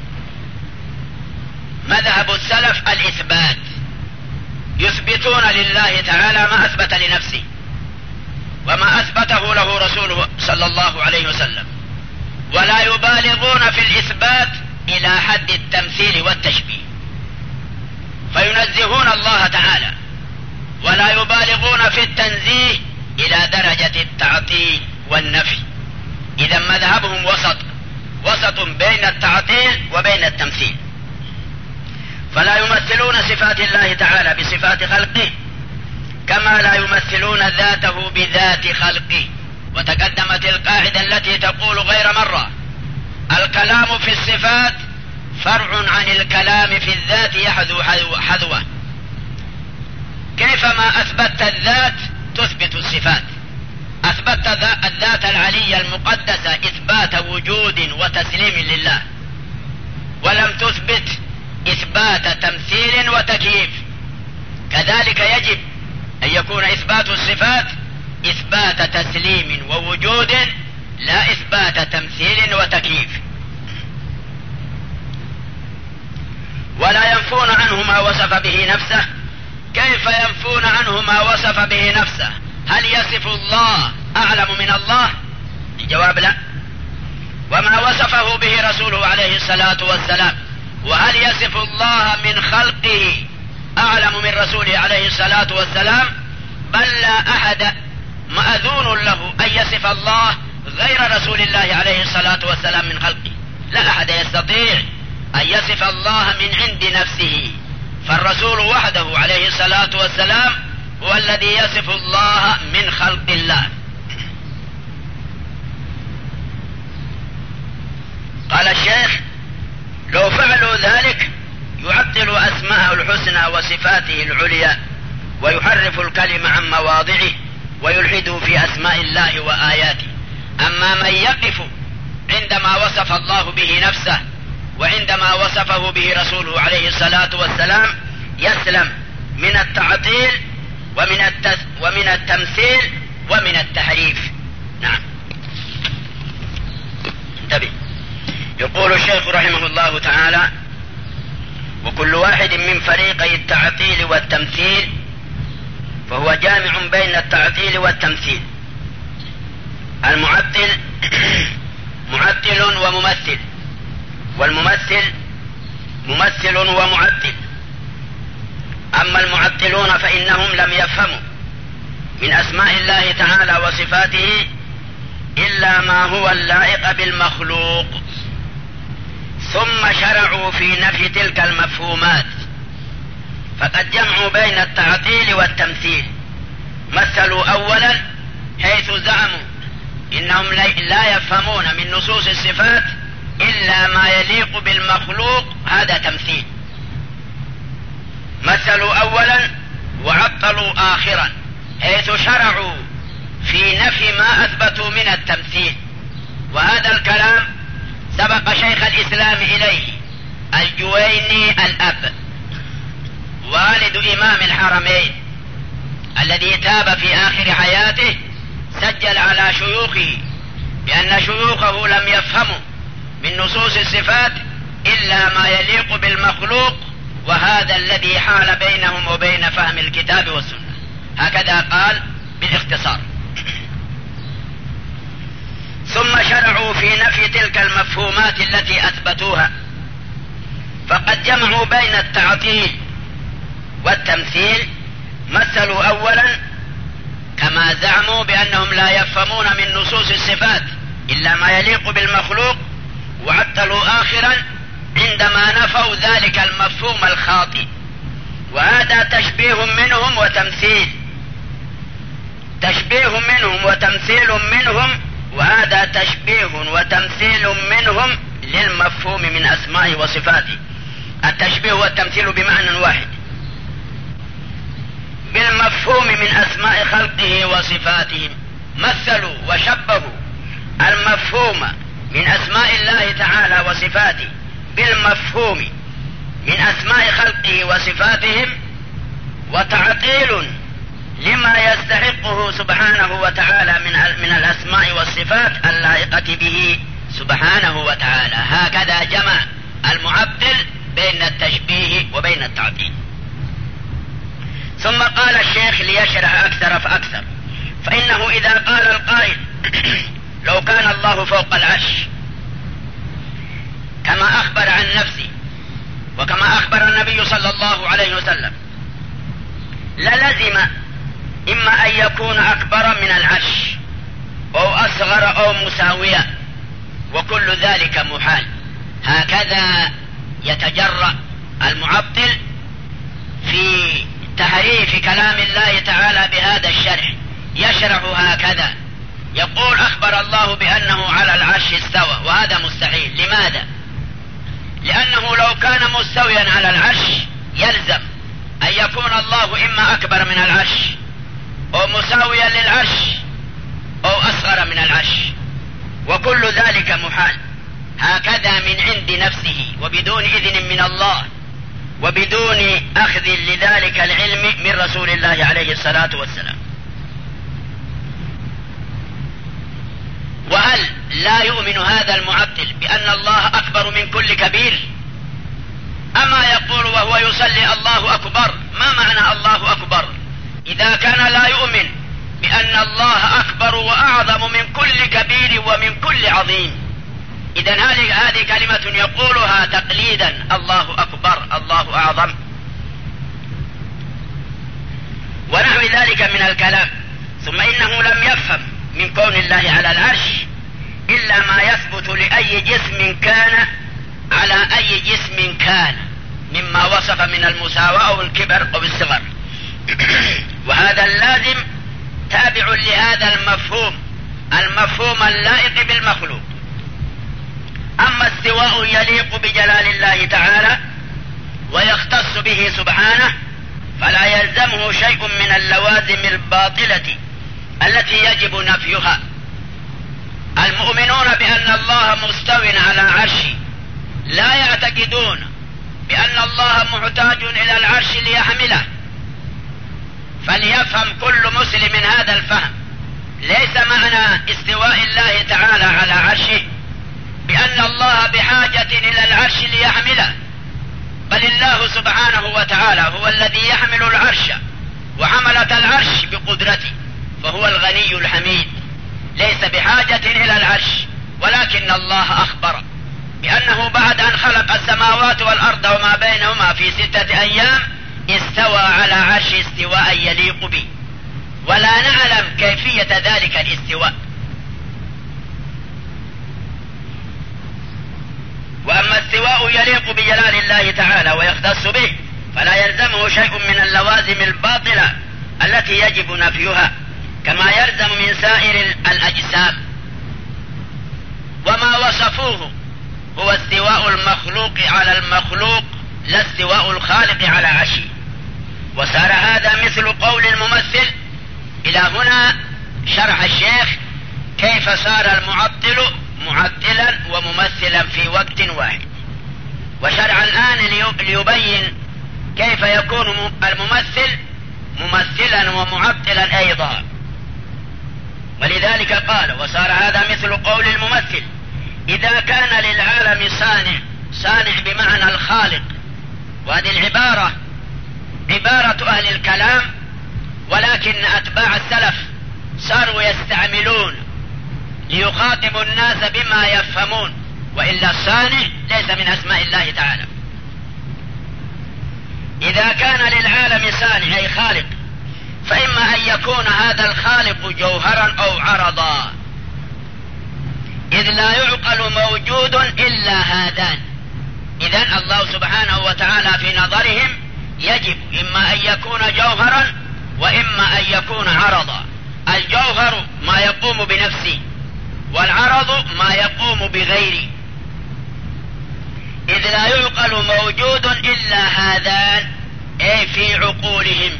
مذهب السلف الإثبات، يثبتون لله تعالى ما أثبت لنفسه وما أثبته له رسوله صلى الله عليه وسلم، ولا يبالغون في الإثبات إلى حد التمثيل والتشبيه، فينزهون الله تعالى، ولا يبالغون في التنزيه إلى درجة التعطيل والنفي. إذا مذهبهم وسط بين التعطيل وبين التمثيل، فلا يمثلون صفات الله تعالى بصفات خلقه، كما لا يمثلون ذاته بذات خلقه. وتقدمت القاعدة التي تقول غير مرة: الكلام في الصفات فرع عن الكلام في الذات يحذو حذوه. كيفما أثبت الذات تثبت الصفات. أثبت الذات العلية المقدسة إثبات وجود وتسليم لله، ولم تثبت إثبات تمثيل وتكييف. كذلك يجب أن يكون إثبات الصفات إثبات تسليم ووجود، لا إثبات تمثيل وتكييف. ولا ينفون عنه ما وصف به نفسه. كيف ينفون عنه ما وصف به نفسه؟ هل يصف الله أعلم من الله؟ الجواب لا. وما وصفه به رسوله عليه الصلاة والسلام. وهل يصف الله من خلقه أعلم من رسوله عليه الصلاة والسلام؟ بل لا أحد مأذون له أن يصف الله غير رسول الله عليه الصلاة والسلام من خلقه. لا أحد يستطيع أن يصف الله من عند نفسه، فالرسول وحده عليه الصلاة والسلام هو الذي يصف الله من خلق الله. قال الشيخ: لو فعلوا ذلك يعطل أسماءه الحسنى وصفاته العليا، ويحرف الكلمة عن مواضعه، ويلحد في أسماء الله وآياته. أما من يقف عندما وصف الله به نفسه وعندما وصفه به رسوله عليه الصلاة والسلام يسلم من التعطيل ومن التمثيل ومن التحريف. نعم. انتبه. يقول الشيخ رحمه الله تعالى: وكل واحد من فريقي التعطيل والتمثيل فهو جامع بين التعطيل والتمثيل. المعطل معطل وممثل، والممثل ممثل ومعطل. أما المعطلون فإنهم لم يفهموا من أسماء الله تعالى وصفاته إلا ما هو اللائق بالمخلوق، ثم شرعوا في نفي تلك المفهومات، فقد جمعوا بين التعطيل والتمثيل. مثلوا أولا حيث زعموا إنهم لا يفهمون من نصوص الصفات إلا ما يليق بالمخلوق، هذا تمثيل. مثلوا أولا وعطلوا آخرا حيث شرعوا في نفي ما أثبتوا من التمثيل. وهذا الكلام سبق شيخ الإسلام إليه الجويني الأب والد إمام الحرمين الذي تاب في آخر حياته، سجل على شيوخه بأن شيوخه لم يفهموا من نصوص الصفات إلا ما يليق بالمخلوق، وهذا الذي حال بينهم وبين فهم الكتاب والسنة. هكذا قال بالاختصار. ثم شرعوا في نفي تلك المفهومات التي أثبتوها، فقد جمعوا بين التعطيل والتمثيل. مثلوا أولا كما زعموا بأنهم لا يفهمون من نصوص الصفات إلا ما يليق بالمخلوق، وعطلوا آخرا عندما نفوا ذلك المفهوم الخاطئ، وهذا تشبيه منهم وتمثيل، تشبيه منهم وتمثيل منهم، وهذا تشبيه وتمثيل منهم للمفهوم من أسمائه وصفاته. التشبيه والتمثيل بمعنى واحد، بالمفهوم من أسماء خلقه وصفاتهم. مثلوا وشبهوا المفهوم من أسماء الله تعالى وصفاته بالمفهوم من أسماء خلقه وصفاتهم، وتعطيل لما يستحقه سبحانه وتعالى من الأسماء والصفات اللائقة به سبحانه وتعالى. هكذا جمع المعطل بين التشبيه وبين التعطيل. ثم قال الشيخ ليشرح أكثر فأكثر، فإنه إذا قال القائل لو كان الله فوق العرش كما أخبر عن نفسه وكما أخبر النبي صلى الله عليه وسلم، للزم إما أن يكون أكبر من العرش أو أصغر أو مساويا، وكل ذلك محال. هكذا يتجرأ المعطل في تحريف كلام الله تعالى بهذا الشرح. يشرح هكذا، يقول أخبر الله بأنه على العرش استوى، وهذا مستحيل. لماذا؟ لأنه لو كان مستويا على العرش يلزم أن يكون الله إما أكبر من العرش أو مساويا للعرش أو أصغر من العرش، وكل ذلك محال. هكذا من عند نفسه وبدون إذن من الله وبدون أخذ لذلك العلم من رسول الله عليه الصلاة والسلام. وهل لا يؤمن هذا المعطل بأن الله أكبر من كل كبير؟ أما يقول وهو يصلي الله أكبر؟ ما معنى الله أكبر إذا كان لا يؤمن بأن الله أكبر وأعظم من كل كبير ومن كل عظيم؟ إذن هذه كلمة يقولها تقليدا، الله أكبر، الله أعظم، ونحو ذلك من الكلام. ثم إنه لم يفهم من كون الله على العرش إلا ما يثبت لأي جسم كان على أي جسم كان مما وصف من المساواة أو الكبر أو الصغر، وهذا اللازم تابع لهذا المفهوم اللائق بالمخلوق. أما استواء يليق بجلال الله تعالى ويختص به سبحانه فلا يلزمه شيء من اللوازم الباطلة التي يجب نفيها. المؤمنون بأن الله مستو على عرشه لا يعتقدون بأن الله محتاج إلى العرش ليحمله. فليفهم كل مسلم هذا الفهم، ليس معنى استواء الله تعالى على عرشه بأن الله بحاجة إلى العرش ليحمله، بل الله سبحانه وتعالى هو الذي يحمل العرش، وحملة العرش قدرته، فهو الغني الحميد ليس بحاجة إلى العرش، ولكن الله أخبر بأنه بعد أن خلق السماوات والأرض وما بينهما في 6 أيام استوى على عرش استواء يليق به، ولا نعلم كيفية ذلك الاستواء. وأما استواء يليق بجلال الله تعالى ويختص به فلا يلزمه شيء من اللوازم الباطلة التي يجب نفيها، كما يلزم من سائر الأجسام. وما وصفوه هو استواء المخلوق على المخلوق، لا استواء الخالق على عرشه. وصار هذا مثل قول الممثل. إلى هنا شرح الشيخ كيف صار المعطل معطلا وممثلا في وقت واحد، وشرع الآن ليبين كيف يكون الممثل ممثلا ومعطلا أيضا. ولذلك قال: وصار هذا مثل قول الممثل إذا كان للعالم صانع بمعنى الخالق. وهذه العبارة عبارة أهل الكلام، ولكن أتباع السلف صاروا يستعملون ليخاطبوا الناس بما يفهمون، وإلا الصانع ليس من أسماء الله تعالى. إذا كان للعالم صانع أي خالق، فإما أن يكون هذا الخالق جوهرا أو عرضا، إذ لا يعقل موجود إلا هذان. إذن الله سبحانه وتعالى في نظرهم يجب إما أن يكون جوهرا وإما أن يكون عرضا. الجوهر ما يقوم بنفسه، والعرض ما يقوم بغيره، إذ لا يعقل موجود إلا هذان أي في عقولهم.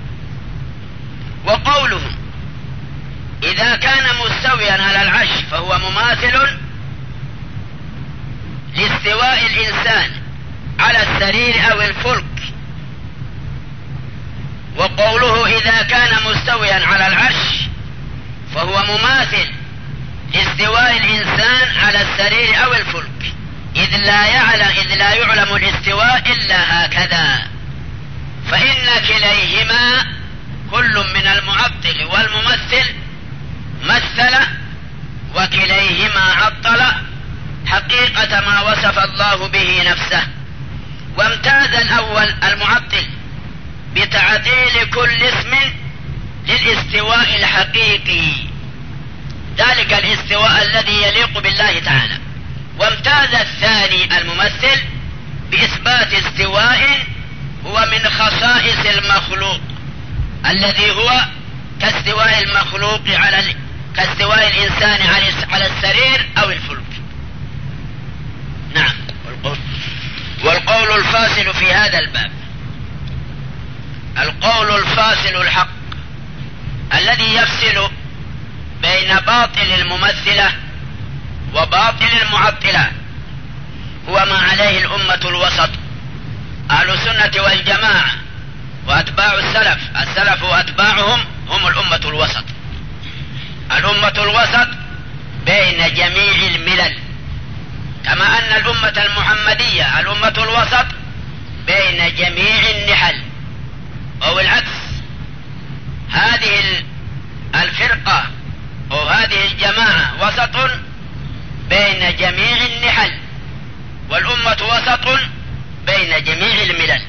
وقولهم إذا كان مستويا على العرش فهو مماثل لاستواء الإنسان على السرير أو الفلك. وقوله إذا كان مستويا على العرش فهو مماثل لاستواء الإنسان على السرير أو الفلك، إذ لا يعلم الاستواء إلا هكذا. فإن كليهما كل من المعطل والممثل مثل، وكليهما عطل حقيقة ما وصف الله به نفسه. وامتاز الأول المعطل بتعطيل كل اسم للاستواء الحقيقي، ذلك الاستواء الذي يليق بالله تعالى. وامتاز الثاني الممثل بإثبات استواء هو من خصائص المخلوق، الذي هو كاستواء المخلوق كاستواء الإنسان على السرير أو الفلك. نعم. والقول الفاصل في هذا الباب القول الفاصل الحق الذي يفصل بين باطل الممثلة وباطل المعطلة هو ما عليه الأمة الوسط، أهل السنة والجماعة وأتباع السلف وأتباعهم هم الأمة الوسط. الأمة الوسط بين جميع الملل، كما أن الأمة المحمدية الأمة الوسط بين جميع النحل، أو العكس. هذه الفرقة أو هذه الجماعة وسط بين جميع النحل، والأمة وسط بين جميع الملل،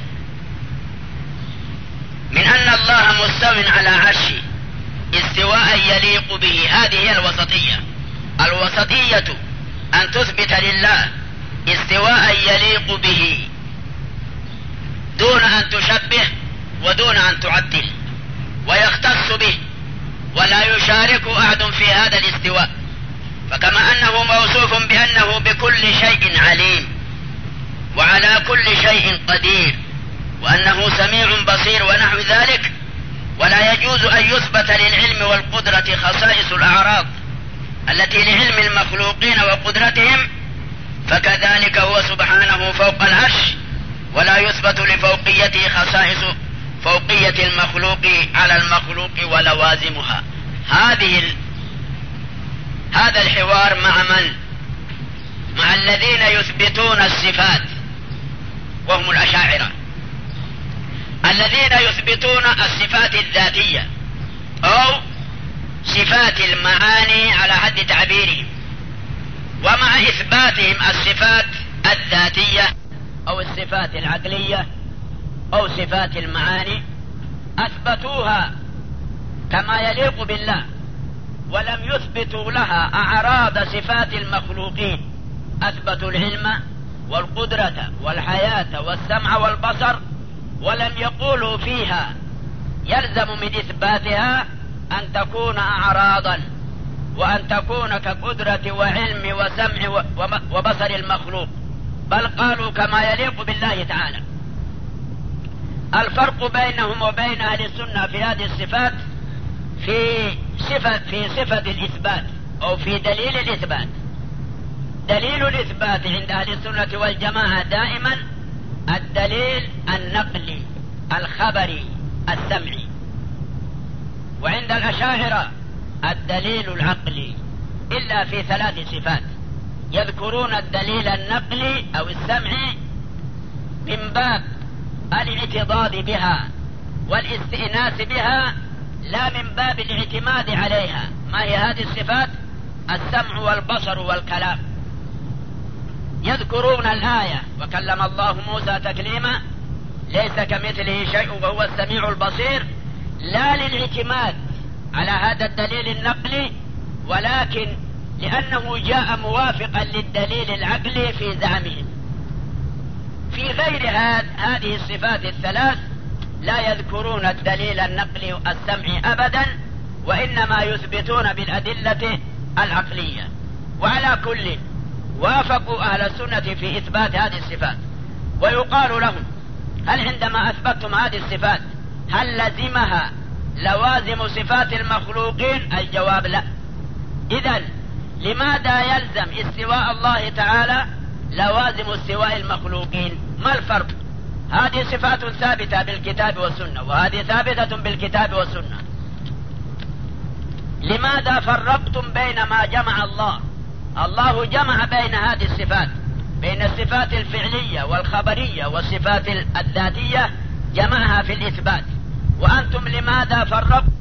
من أن الله مستو على عرشه استواء يليق به. هذه هي الوسطية. الوسطية أن تثبت لله استواء يليق به دون أن تشبه ودون أن تعدل، ويختص به ولا يشارك أحد في هذا الاستواء. فكما أنه موصوف بأنه بكل شيء عليم وعلى كل شيء قدير وأنه سميع بصير ونحو ذلك، ولا يجوز أن يثبت للعلم والقدرة خصائص الأعراض التي لعلم المخلوقين وقدرتهم، فكذلك هو سبحانه فوق العرش، ولا يثبت لفوقيته خصائص فوقية المخلوق على المخلوق ولوازمها. هذا الحوار مع من؟ مع الذين يثبتون الصفات وهم الأشاعرة، الذين يثبتون الصفات الذاتية أو صفات المعاني على حد تعبيرهم، ومع إثباتهم الصفات الذاتية أو الصفات العقلية أو صفات المعاني أثبتوها كما يليق بالله، ولم يثبتوا لها أعراض صفات المخلوقين. أثبتوا العلم والقدرة والحياة والسمع والبصر، ولم يقولوا فيها يلزم من إثباتها أن تكون أعراضا وأن تكون كقدرة وعلم وسمع وبصر المخلوق، بل قالوا كما يليق بالله تعالى. الفرق بينهم وبين أهل السنة في هذه الصفات في صفة الإثبات أو في دليل الإثبات. دليل الإثبات عند أهل السنة والجماعة دائما الدليل النقلي الخبري السمعي، وعند الأشاعرة الدليل العقلي، إلا في 3 صفات يذكرون الدليل النقلي أو السمعي من باب الاعتضاد بها والاستئناس بها، لا من باب الاعتماد عليها. ما هي هذه الصفات؟ السمع والبصر والكلام. يذكرون الآية وكلم الله موسى تكليما ليس كمثله شيء وهو السميع البصير، لا للاعتماد على هذا الدليل النقلي، ولكن لأنه جاء موافقا للدليل العقلي في زعمهم. في غير هذه الصفات ال3 لا يذكرون الدليل النقلي السمعي أبدا، وإنما يثبتون بالأدلة العقلية. وعلى كل وافقوا أهل السنة في إثبات هذه الصفات. ويقال لهم: هل عندما أثبتتم هذه الصفات هل لزمها لوازم صفات المخلوقين؟ الجواب لا. إذن لماذا يلزم استواء الله تعالى لوازم استواء المخلوقين؟ ما الفرق؟ هذه صفات ثابتة بالكتاب والسنة، وهذه ثابتة بالكتاب والسنة. لماذا فرقتم بين ما جمع الله؟ الله جمع بين هذه الصفات، بين الصفات الفعلية والخبرية والصفات الذاتية، جمعها في الإثبات، وأنتم لماذا فرقتم؟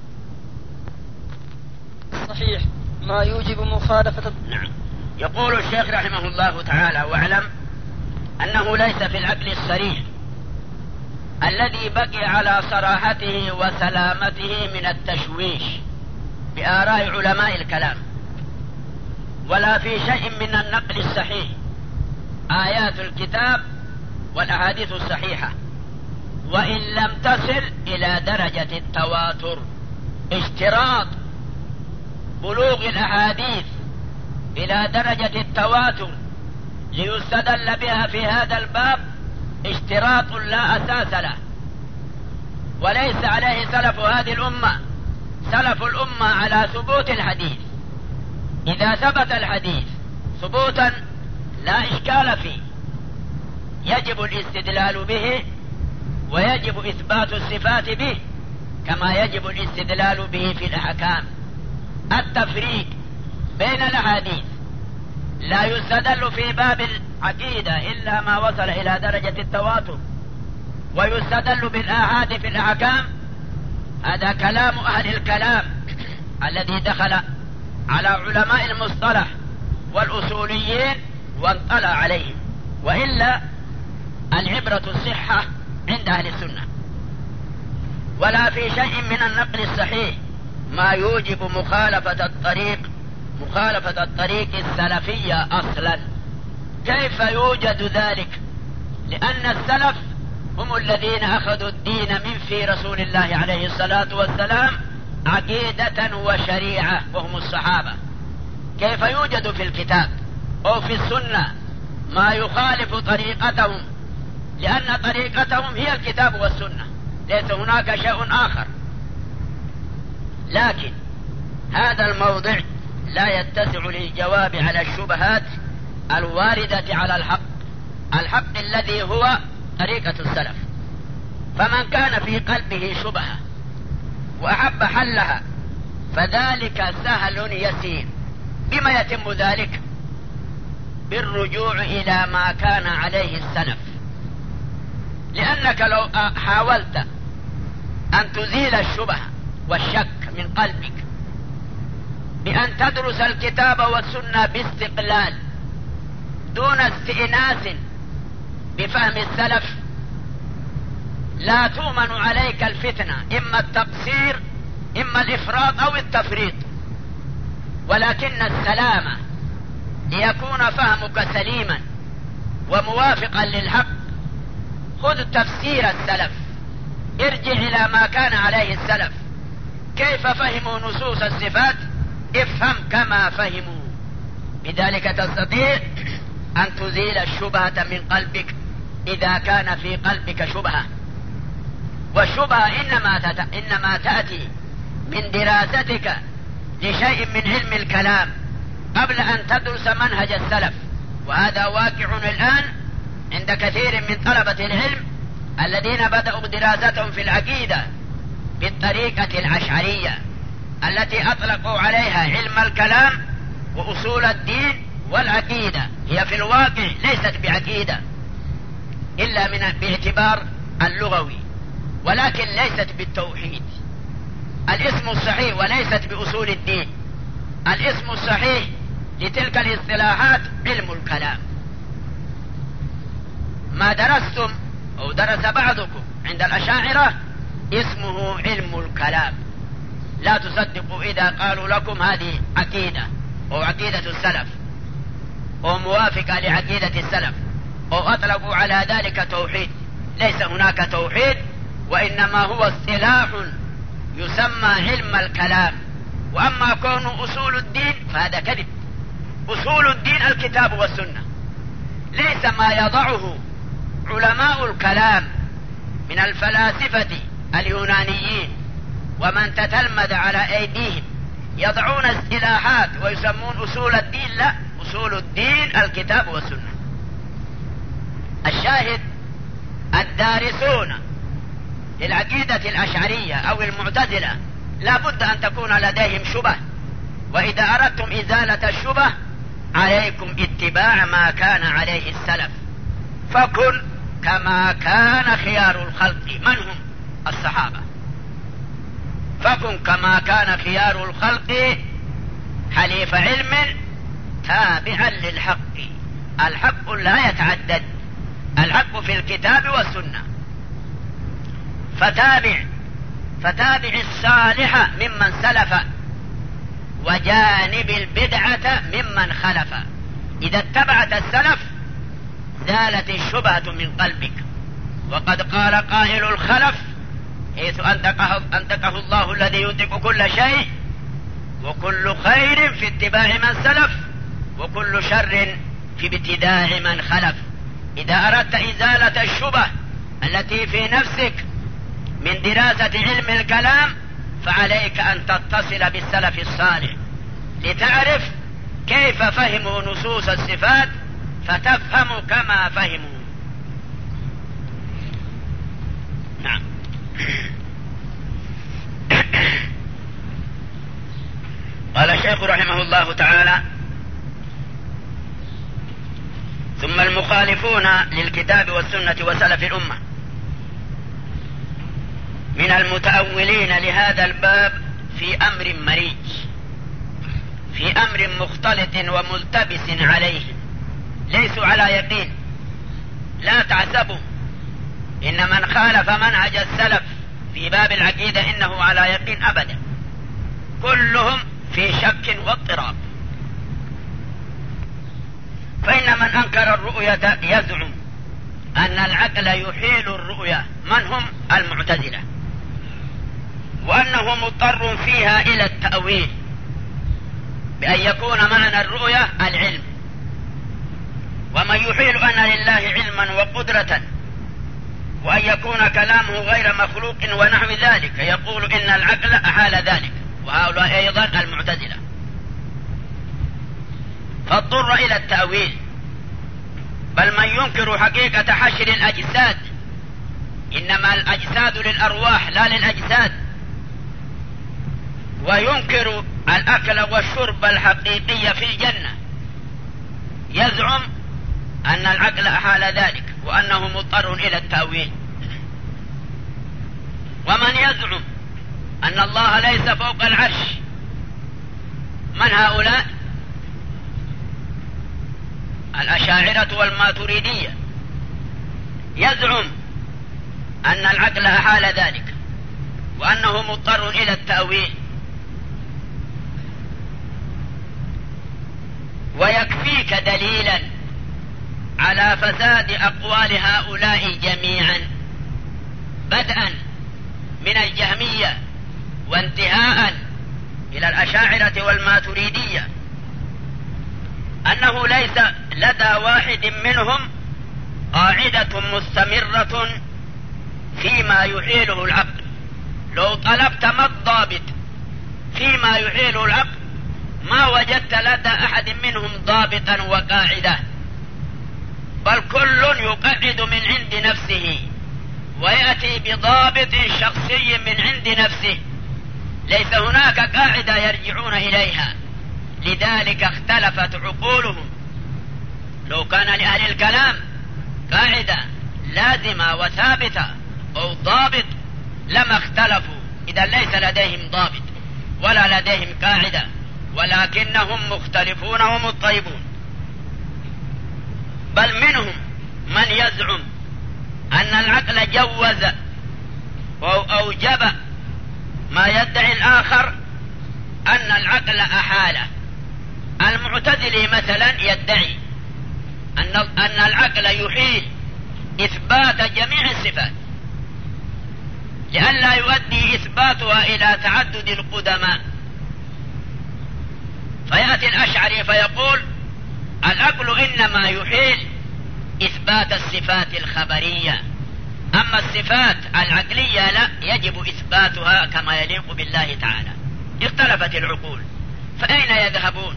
صحيح، ما يوجب مخالفة. نعم. يقول الشيخ رحمه الله تعالى: واعلم أنه ليس في العقل الصريح الذي بقي على صراحته وسلامته من التشويش بآراء علماء الكلام، ولا في شيء من النقل الصحيح آيات الكتاب والأحاديث الصحيحة، وإن لم تصل إلى درجة التواتر. اشتراط بلوغ الأحاديث إلى درجة التواتر ليستدل بها في هذا الباب اشتراط لا أساس له، وليس عليه سلف هذه الأمة. سلف الأمة على ثبوت الحديث. إذا ثبت الحديث ثبوتا لا إشكال فيه يجب الاستدلال به، ويجب إثبات الصفات به، كما يجب الاستدلال به في الأحكام. التفريق بين الأحاديث لا يستدل في باب العقيدة إلا ما وصل إلى درجة التواتر، ويستدل بالآحاد في الأحكام. هذا كلام أهل الكلام الذي دخل على علماء المصطلح والأصوليين وانطلع عليهم، وإلا العبرة الصحة عند أهل السنة. ولا في شيء من النقل الصحيح ما يوجب مخالفة الطريق السلفية أصلا. كيف يوجد ذلك؟ لأن السلف هم الذين أخذوا الدين من في رسول الله عليه الصلاة والسلام عقيدة وشريعة، وهم الصحابة. كيف يوجد في الكتاب أو في السنة ما يخالف طريقتهم؟ لأن طريقتهم هي الكتاب والسنة، ليس هناك شيء آخر. لكن هذا الموضع لا يتسع للجواب على الشبهات الواردة على الحق الذي هو طريقة السلف. فمن كان في قلبه شبهة وأحب حلها فذلك سهل يسير. بما يتم ذلك؟ بالرجوع إلى ما كان عليه السلف. لأنك لو حاولت أن تزيل الشبهة والشك من قلبك بأن تدرس الكتاب والسنة باستقلال دون استئناس بفهم السلف، لا تؤمن عليك الفتنة، إما التقصير إما الإفراط أو التفريط. ولكن السلامة ليكون فهمك سليما وموافقا للحق، خذ تفسير السلف، ارجع إلى ما كان عليه السلف، كيف فهموا نصوص الصفات، افهم كما فهموا، بذلك تستطيع أن تزيل الشبهة من قلبك إذا كان في قلبك شبهة. والشبهة إنما تأتي من دراستك لشيء من علم الكلام قبل أن تدرس منهج السلف، وهذا واقع الآن عند كثير من طلبة العلم الذين بدأوا دراستهم في العقيدة بالطريقة الأشعرية التي أطلقوا عليها علم الكلام وأصول الدين والعقيدة. هي في الواقع ليست بعقيدة إلا باعتبار اللغوي، ولكن ليست بالتوحيد. الاسم الصحيح وليست بأصول الدين، الاسم الصحيح لتلك الاصطلاحات علم الكلام. ما درستم أو درس بعضكم عند الأشاعرة اسمه علم الكلام، لا تصدقوا إذا قالوا لكم هذه عقيدة أو عقيدة السلف أو موافقة لعقيدة السلف أو أطلقوا على ذلك توحيد. ليس هناك توحيد، وإنما هو اصطلاح يسمى علم الكلام. وأما كون أصول الدين فهذا كذب. أصول الدين الكتاب والسنة، ليس ما يضعه علماء الكلام من الفلاسفة اليونانيين ومن تتلمذ على أيديهم يضعون اصطلاحات ويسمون أصول الدين. لا، أصول الدين الكتاب والسنة. الشاهد الدارسون للعقيدة الأشعرية أو المعتزلة لا بد أن تكون لديهم شبه، وإذا أردتم إزالة الشبه عليكم اتباع ما كان عليه السلف، فكن كما كان خيار الخلق. من هم؟ الصحابة. فكن كما كان خيار الخلق حليف علم تابعا للحق. الحق لا يتعدد، الحق في الكتاب والسنة. فتابع الصالح ممن سلف وجانب البدعة ممن خلف. إذا اتبعت السلف زالت الشبهة من قلبك. وقد قال قائل الخلف حيث أنطقه الله الذي ينطق كل شيء: وكل خير في اتباع من سلف وكل شر في ابتداع من خلف. إذا أردت إزالة الشبه التي في نفسك من دراسة علم الكلام فعليك أن تتصل بالسلف الصالح لتعرف كيف فهموا نصوص الصفات فتفهم كما فهموا. نعم. قال الشيخ رحمه الله تعالى: ثم المخالفون للكتاب والسنة وسلف الأمة من المتأولين لهذا الباب في أمر مريج، في أمر مختلط وملتبس عليه، ليسوا على يقين. لا تعسبوا إن من خالف منهج السلف في باب العقيدة إنه على يقين أبدا، كلهم في شك واضطراب. فإن من أنكر الرؤية يزعم أن العقل يحيل الرؤية، من هم؟ المعتزلة، وأنه مضطر فيها إلى التأويل بأن يكون معنى الرؤية العلم. ومن يحيل أن لله علما وقدرة وأن يكون كلامه غير مخلوق ونحو ذلك يقول إن العقل أحال ذلك، وهؤلاء أيضا المعتزلة. فاضطر إلى التأويل. بل من ينكر حقيقة حشر الأجساد، إنما الأجساد للأرواح لا للأجساد، وينكر الأكل والشرب الحقيقي في الجنة، يزعم أن العقل أحال ذلك وأنه مضطر إلى التأويل. ومن يزعم أن الله ليس فوق العرش. من هؤلاء؟ الأشاعرة والماتريدية. يزعم أن العقل أحال ذلك وأنه مضطر إلى التأويل. ويكفيك دليلا على فساد أقوال هؤلاء جميعا، بدءا من الجهمية وانتهاء إلى الأشاعرة والماتريدية، أنه ليس لدى واحد منهم قاعدة مستمرة فيما يحيله العقل. لو طلبت ما الضابط فيما يحيله العقل ما وجدت لدى أحد منهم ضابطا وقاعدة، بل كل يقعد من عند نفسه ويأتي بضابط شخصي من عند نفسه، ليس هناك قاعدة يرجعون إليها. لذلك اختلفت عقولهم. لو كان لأهل الكلام قاعدة لازمة وثابتة أو ضابط لما اختلفوا. إذا ليس لديهم ضابط ولا لديهم قاعدة، ولكنهم مختلفون ومضطربون. بل منهم من يزعم أن العقل جوز أو أوجب ما يدعي الآخر أن العقل أحاله. المعتزلي مثلا يدعي أن العقل يحيل إثبات جميع الصفات لئلا يؤدي إثباتها إلى تعدد القدماء. فيأتي الأشعري فيقول العقل إنما يحيل إثبات الصفات الخبرية، أما الصفات العقلية لا، يجب إثباتها كما يليق بالله تعالى. اختلفت العقول، فأين يذهبون؟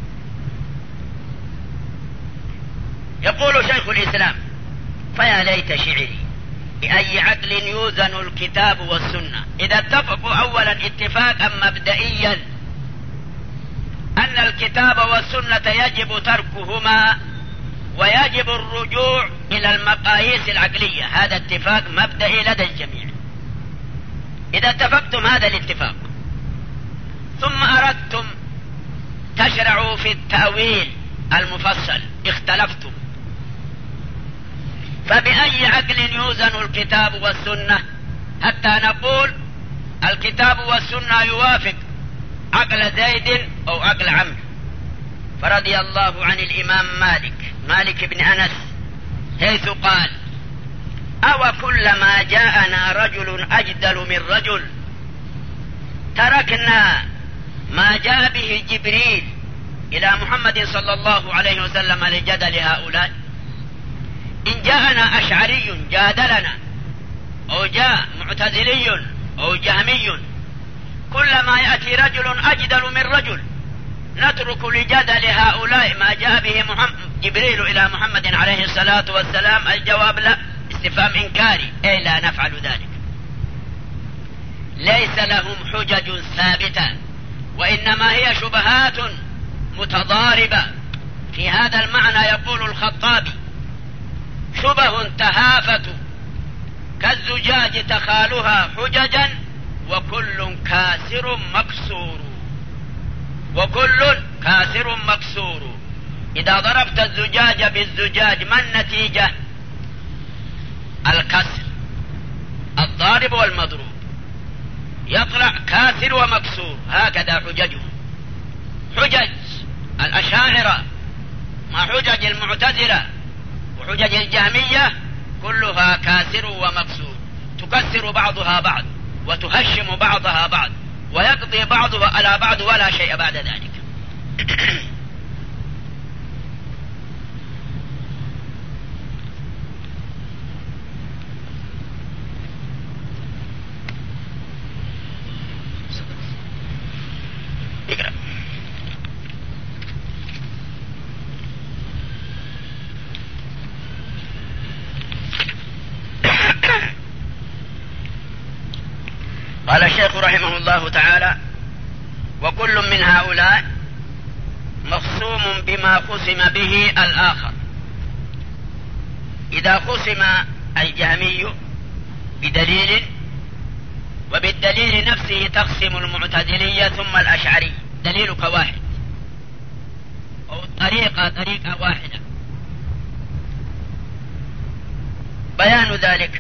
يقول شيخ الإسلام: فيا ليت شعري بأي عقل يوزن الكتاب والسنة. إذا اتفقوا أولا اتفاقا مبدئيا أن الكتاب والسنة يجب تركهما ويجب الرجوع إلى المقاييس العقلية، هذا اتفاق مبدئي لدى الجميع. إذا اتفقتم هذا الاتفاق ثم أردتم تشرعوا في التأويل المفصل، اختلفتم، فبأي عقل يوزن الكتاب والسنة حتى نقول الكتاب والسنة يوافق عقل زيد أو عقل عمرو؟ فرضي الله عن الإمام مالك بن أنس حيث قال: أو كلما جاءنا رجل أجدل من رجل تركنا ما جاء به جبريل إلى محمد صلى الله عليه وسلم لجدل هؤلاء. إن جاءنا أشعري جادلنا أو جاء معتزلي أو جهمي، كلما يأتي رجل أجدل من رجل نترك لجدل هؤلاء ما جاء به جبريل إلى محمد عليه الصلاة والسلام. الجواب لا، استفهام إنكاري، أي لا نفعل ذلك. ليس لهم حجج ثابتة، وإنما هي شبهات متضاربة. في هذا المعنى يقول الخطابي: شبه تهافت كالزجاج تخالها حججا وكل كاسر مكسور. وكل كاسر مكسور. إذا ضربت الزجاج بالزجاج ما النتيجة؟ الكسر، الضارب والمضروب، يطلع كاسر ومكسور. هكذا حججهم. حجج الأشاعرة مع حجج المعتزلة وحجج الجهمية كلها كاسر ومكسور، تكسر بعضها بعض وتهشم بعضها بعض ويقضي بعضها على بعض ولا شيء بعد ذلك. قال الشيخ رحمه الله تعالى: وكل من هؤلاء مخصوم بما خصم به الآخر. إذا خصم الجهمي بدليل وبالدليل نفسه تقسم المعتزلية ثم الأشعري. دليلك واحد، أو طريقة واحدة. بيان ذلك: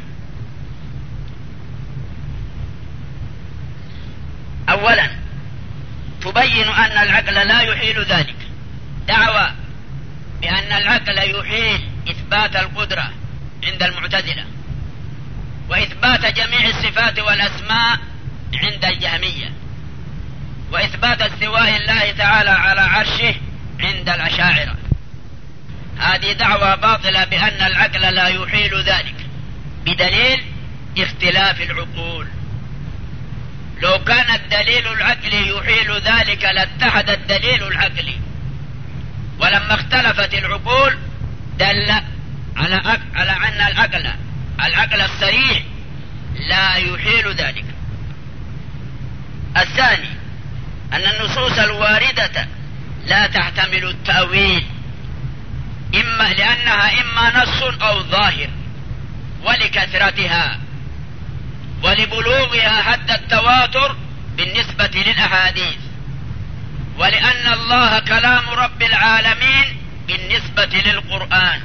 أولا تبين أن العقل لا يحيل ذلك. دعوى بأن العقل يحيل إثبات القدرة عند المعتزلة، وإثبات جميع الصفات والأسماء عند الجهمية، وإثبات استواء الله تعالى على عرشه عند الأشاعرة. هذه دعوى باطلة بأن العقل لا يحيل ذلك، بدليل اختلاف العقول. لو كان الدليل العقلي يحيل ذلك لاتحد الدليل العقلي، ولما اختلفت العقول دل على أن العقل الصريح لا يحيل ذلك. الثاني أن النصوص الواردة لا تحتمل التأويل، لأنها إما نص أو ظاهر، ولكثرتها ولبلوغها حد التواتر بالنسبة للأحاديث، ولأن الله كلام رب العالمين بالنسبة للقرآن.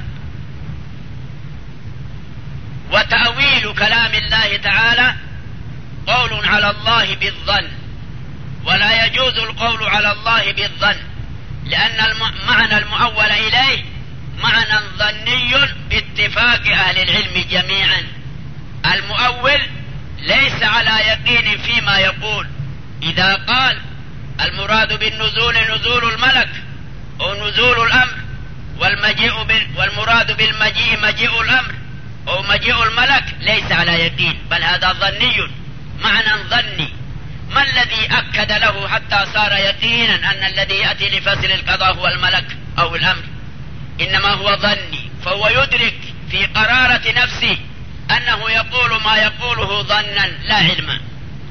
وتأويل كلام الله تعالى قول على الله بالظن، ولا يجوز القول على الله بالظن، لأن المعنى المؤول إليه معنى ظني باتفاق أهل العلم جميعا. المؤول ليس على يقين فيما يقول. إذا قال المراد بالنزول نزول الملك أو نزول الأمر، والمراد بالمجيء مجيء الأمر أو مجيء الملك، ليس على يقين، بل هذا ظني، معنى ظني. ما الذي أكد له حتى صار يقينا أن الذي يأتي لفصل القضاء هو الملك أو الأمر؟ إنما هو ظني، فهو يدرك في قرارة نفسه أنه يقول ما يقوله ظنا لا علما.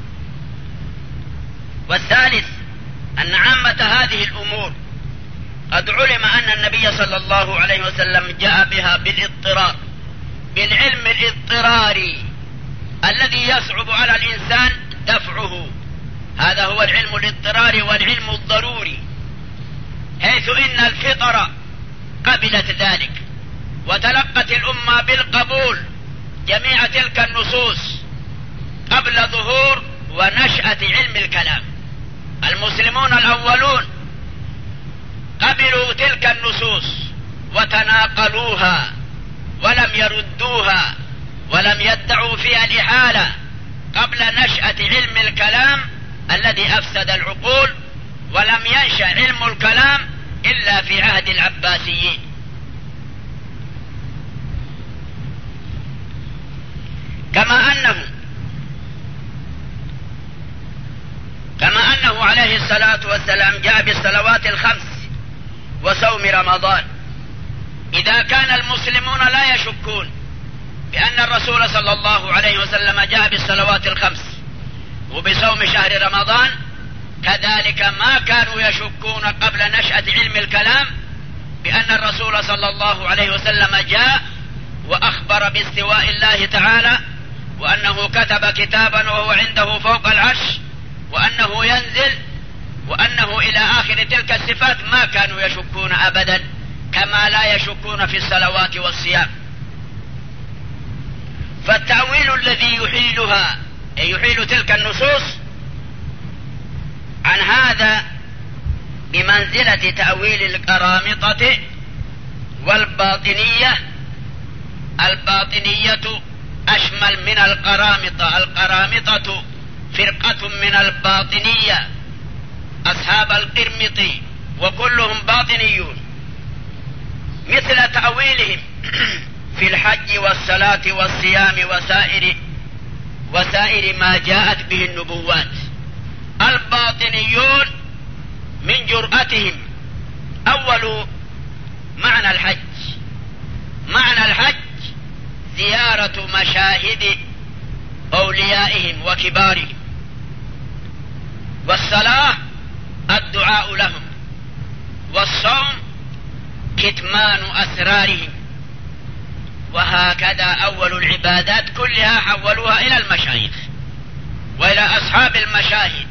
والثالث أن عامة هذه الأمور قد علم أن النبي صلى الله عليه وسلم جاء بها بالاضطرار، بالعلم الاضطراري الذي يصعب على الإنسان دفعه. هذا هو العلم الاضطراري والعلم الضروري، حيث إن الفطر قبلت ذلك، وتلقت الأمة بالقبول جميع تلك النصوص قبل ظهور ونشأة علم الكلام. المسلمون الأولون قبلوا تلك النصوص وتناقلوها ولم يردوها ولم يدعوا فيها الإحالة قبل نشأة علم الكلام الذي أفسد العقول، ولم ينشأ علم الكلام إلا في عهد العباسيين. كما أنه عليه الصلاة والسلام جاء بالصلوات الخمس وصوم رمضان. إذا كان المسلمون لا يشكون بأن الرسول صلى الله عليه وسلم جاء بالصلوات الخمس وبصوم شهر رمضان، كذلك ما كانوا يشكون قبل نشأة علم الكلام بأن الرسول صلى الله عليه وسلم جاء وأخبر باستواء الله تعالى، وأنه كتب كتابا وهو عنده فوق العرش، وأنه ينزل، وأنه إلى آخر تلك الصفات. ما كانوا يشكون أبدا، كما لا يشكون في الصلوات والصيام. فالتأويل الذي يحيل تلك النصوص عن هذا بمنزلة تأويل القرامطة والباطنية. الباطنية أشمل من القرامطة. القرامطة فرقة من الباطنية، أصحاب القرمط، وكلهم باطنيون، مثل تأويلهم في الحج والصلاة والصيام وسائر ما جاءت به النبوات. الباطنيون من جرأتهم أول معنى الحج زيارة مشاهد أوليائهم وكبارهم، والصلاة الدعاء لهم، والصوم كتمان أسرارهم. وهكذا أول العبادات كلها حولوها إلى المشايخ. وإلى أصحاب المشاهد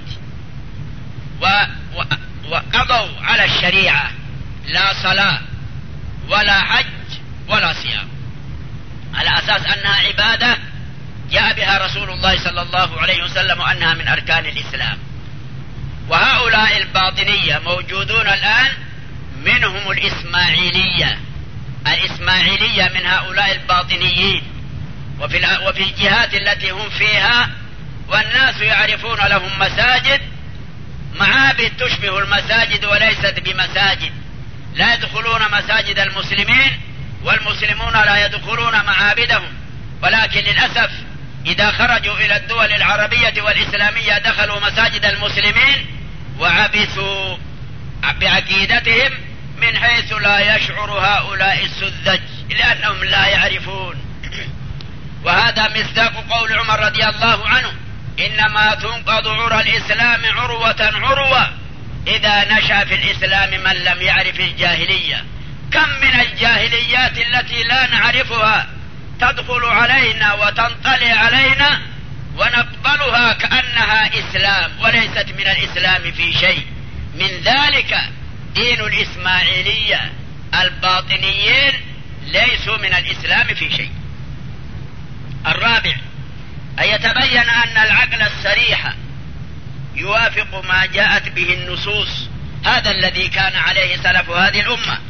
وقضوا على الشريعة، لا صلاة ولا حج ولا صيام، على أساس أنها عبادة جاء بها رسول الله صلى الله عليه وسلم وأنها من أركان الإسلام. وهؤلاء الباطنية موجودون الآن، منهم الإسماعيلية من هؤلاء الباطنيين، وفي الجهات التي هم فيها، والناس يعرفون لهم مساجد، معابد تشبه المساجد وليست بمساجد، لا يدخلون مساجد المسلمين والمسلمون لا يدخلون معابدهم، ولكن للأسف إذا خرجوا إلى الدول العربية والإسلامية دخلوا مساجد المسلمين وعبثوا بعقيدتهم من حيث لا يشعر هؤلاء السذج، لأنهم لا يعرفون. وهذا مصداق قول عمر رضي الله عنه: إنما تنقض عرى الإسلام عروة إذا نشأ في الإسلام من لم يعرف الجاهلية. كم من الجاهليات التي لا نعرفها تدخل علينا وتنطلي علينا ونقبلها كأنها إسلام، وليست من الإسلام في شيء. من ذلك دين الإسماعيلية، الباطنيين ليسوا من الإسلام في شيء. الرابع: أن يتبين أن العقل الصريح يوافق ما جاءت به النصوص، هذا الذي كان عليه سلف هذه الأمة.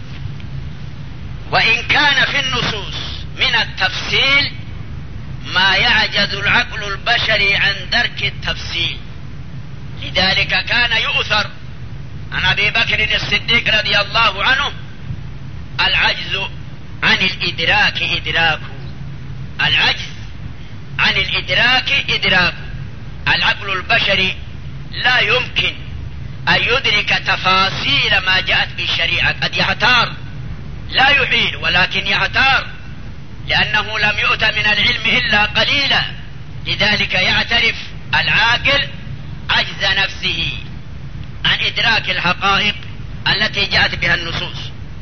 وإن كان في النصوص من التفصيل ما يعجز العقل البشري عن درك التفصيل، لذلك كان يؤثر عن أبي بكر الصديق رضي الله عنه: العجز عن الإدراك إدراكه، العجز عن الإدراك إدراكه. العقل البشري لا يمكن أن يدرك تفاصيل ما جاءت بالشريعة، قد يحتار، لا يحيل ولكن يحتار، لأنه لم يؤت من العلم إلا قليلا. لذلك يعترف العاقل عجز نفسه عن إدراك الحقائق التي جاءت بها النصوص،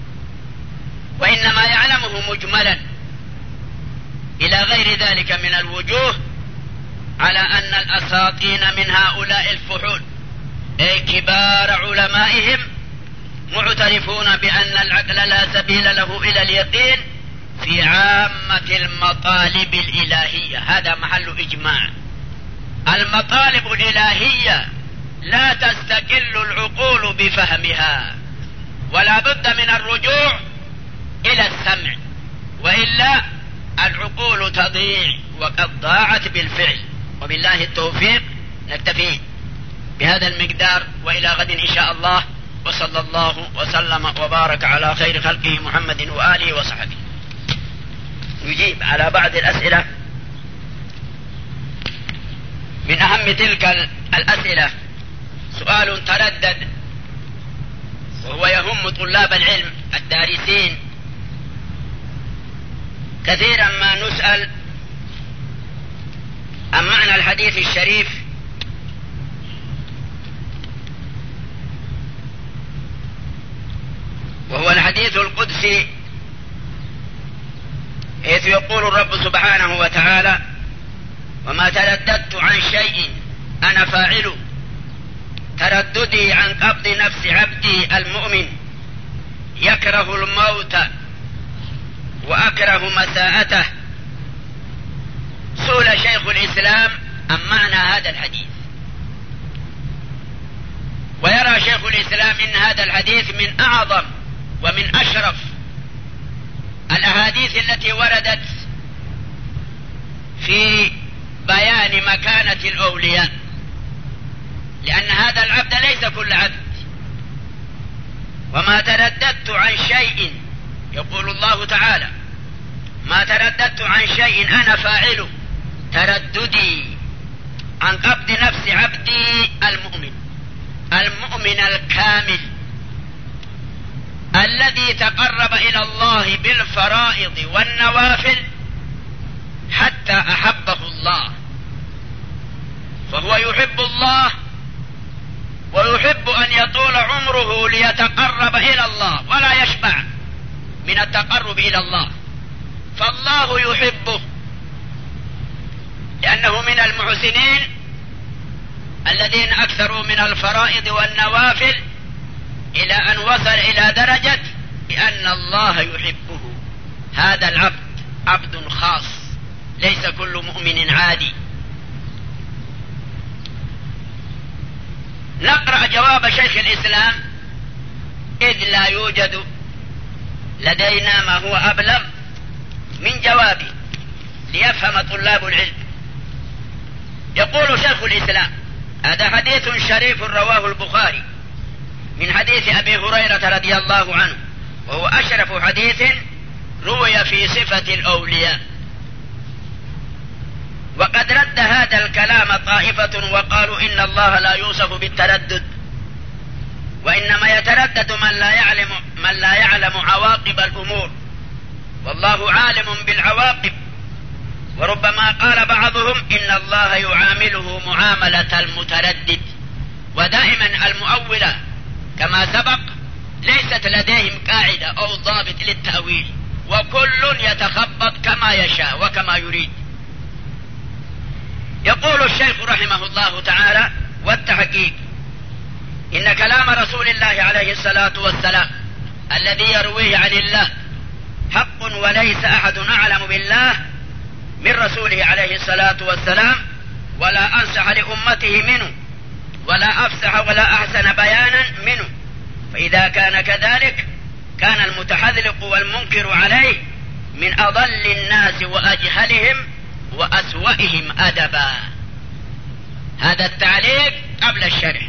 وإنما يعلمه مجملا إلى غير ذلك من الوجوه، على أن الأساطين من هؤلاء الفحول أي كبار علمائهم معترفون بأن العقل لا سبيل له إلى اليقين في عامة المطالب الإلهية. هذا محل إجماع. المطالب الإلهية لا تستقل العقول بفهمها، ولا بد من الرجوع إلى السمع، وإلا العقول تضيع وقد ضاعت بالفعل. وبالله التوفيق. نكتفي بهذا المقدار، وإلى غد إن شاء الله، وصلى الله وسلم وبارك على خير خلقه محمد وآله وصحبه. نجيب على بعض الأسئلة. من أهم تلك الأسئلة سؤال تردد وهو يهم طلاب العلم الدارسين كثيرا ما نسأل عن معنى الحديث الشريف وهو الحديث القدسي، حيث يقول الرب سبحانه وتعالى: وما ترددت عن شيء أنا فاعله، ترددي عن قبض نفس عبدي المؤمن يكره الموت وأكره مساءته. سئل شيخ الإسلام عن معنى هذا الحديث، ويرى شيخ الإسلام إن هذا الحديث من أعظم ومن أشرف الأحاديث التي وردت في بيان مكانة الأولياء، لأن هذا العبد ليس كل عبد. وما ترددت عن شيء، يقول الله تعالى: ما ترددت عن شيء أنا فاعله، ترددي عن قبض نفس عبدي المؤمن، المؤمن الكامل الذي تقرب إلى الله بالفرائض والنوافل حتى أحبه الله، فهو يحب الله ويحب أن يطول عمره ليتقرب إلى الله ولا يشبع من التقرب إلى الله، فالله يحبه لأنه من المحسنين الذين أكثروا من الفرائض والنوافل إلى أن وصل إلى درجة بأن الله يحبه. هذا العبد عبد خاص، ليس كل مؤمن عادي. نقرأ جواب شيخ الإسلام إذ لا يوجد لدينا ما هو أبلغ من جوابه ليفهم طلاب العلم. يقول شيخ الإسلام: هذا حديث شريف رواه البخاري من حديث أبي هريرة رضي الله عنه، وهو أشرف حديث روي في صفة الأولياء. وقد رد هذا الكلام طائفة وقالوا إن الله لا يوصف بالتردد، وإنما يتردد من لا يعلم عواقب الأمور، والله عالم بالعواقب. وربما قال بعضهم إن الله يعامله معاملة المتردد. ودائما المؤولة كما سبق ليست لديهم قاعدة أو ضابط للتأويل، وكل يتخبط كما يشاء وكما يريد. يقول الشيخ رحمه الله تعالى: والتحقيق إن كلام رسول الله عليه الصلاة والسلام الذي يرويه عن الله حق، وليس أحد أعلم بالله من رسوله عليه الصلاة والسلام، ولا أنصح لأمته منه، ولا أفسح ولا أحسن بيانا منه. فإذا كان كذلك كان المتحذلق والمنكر عليه من أضل الناس وأجهلهم وأسوأهم أدبا. هذا التعليق قبل الشرح،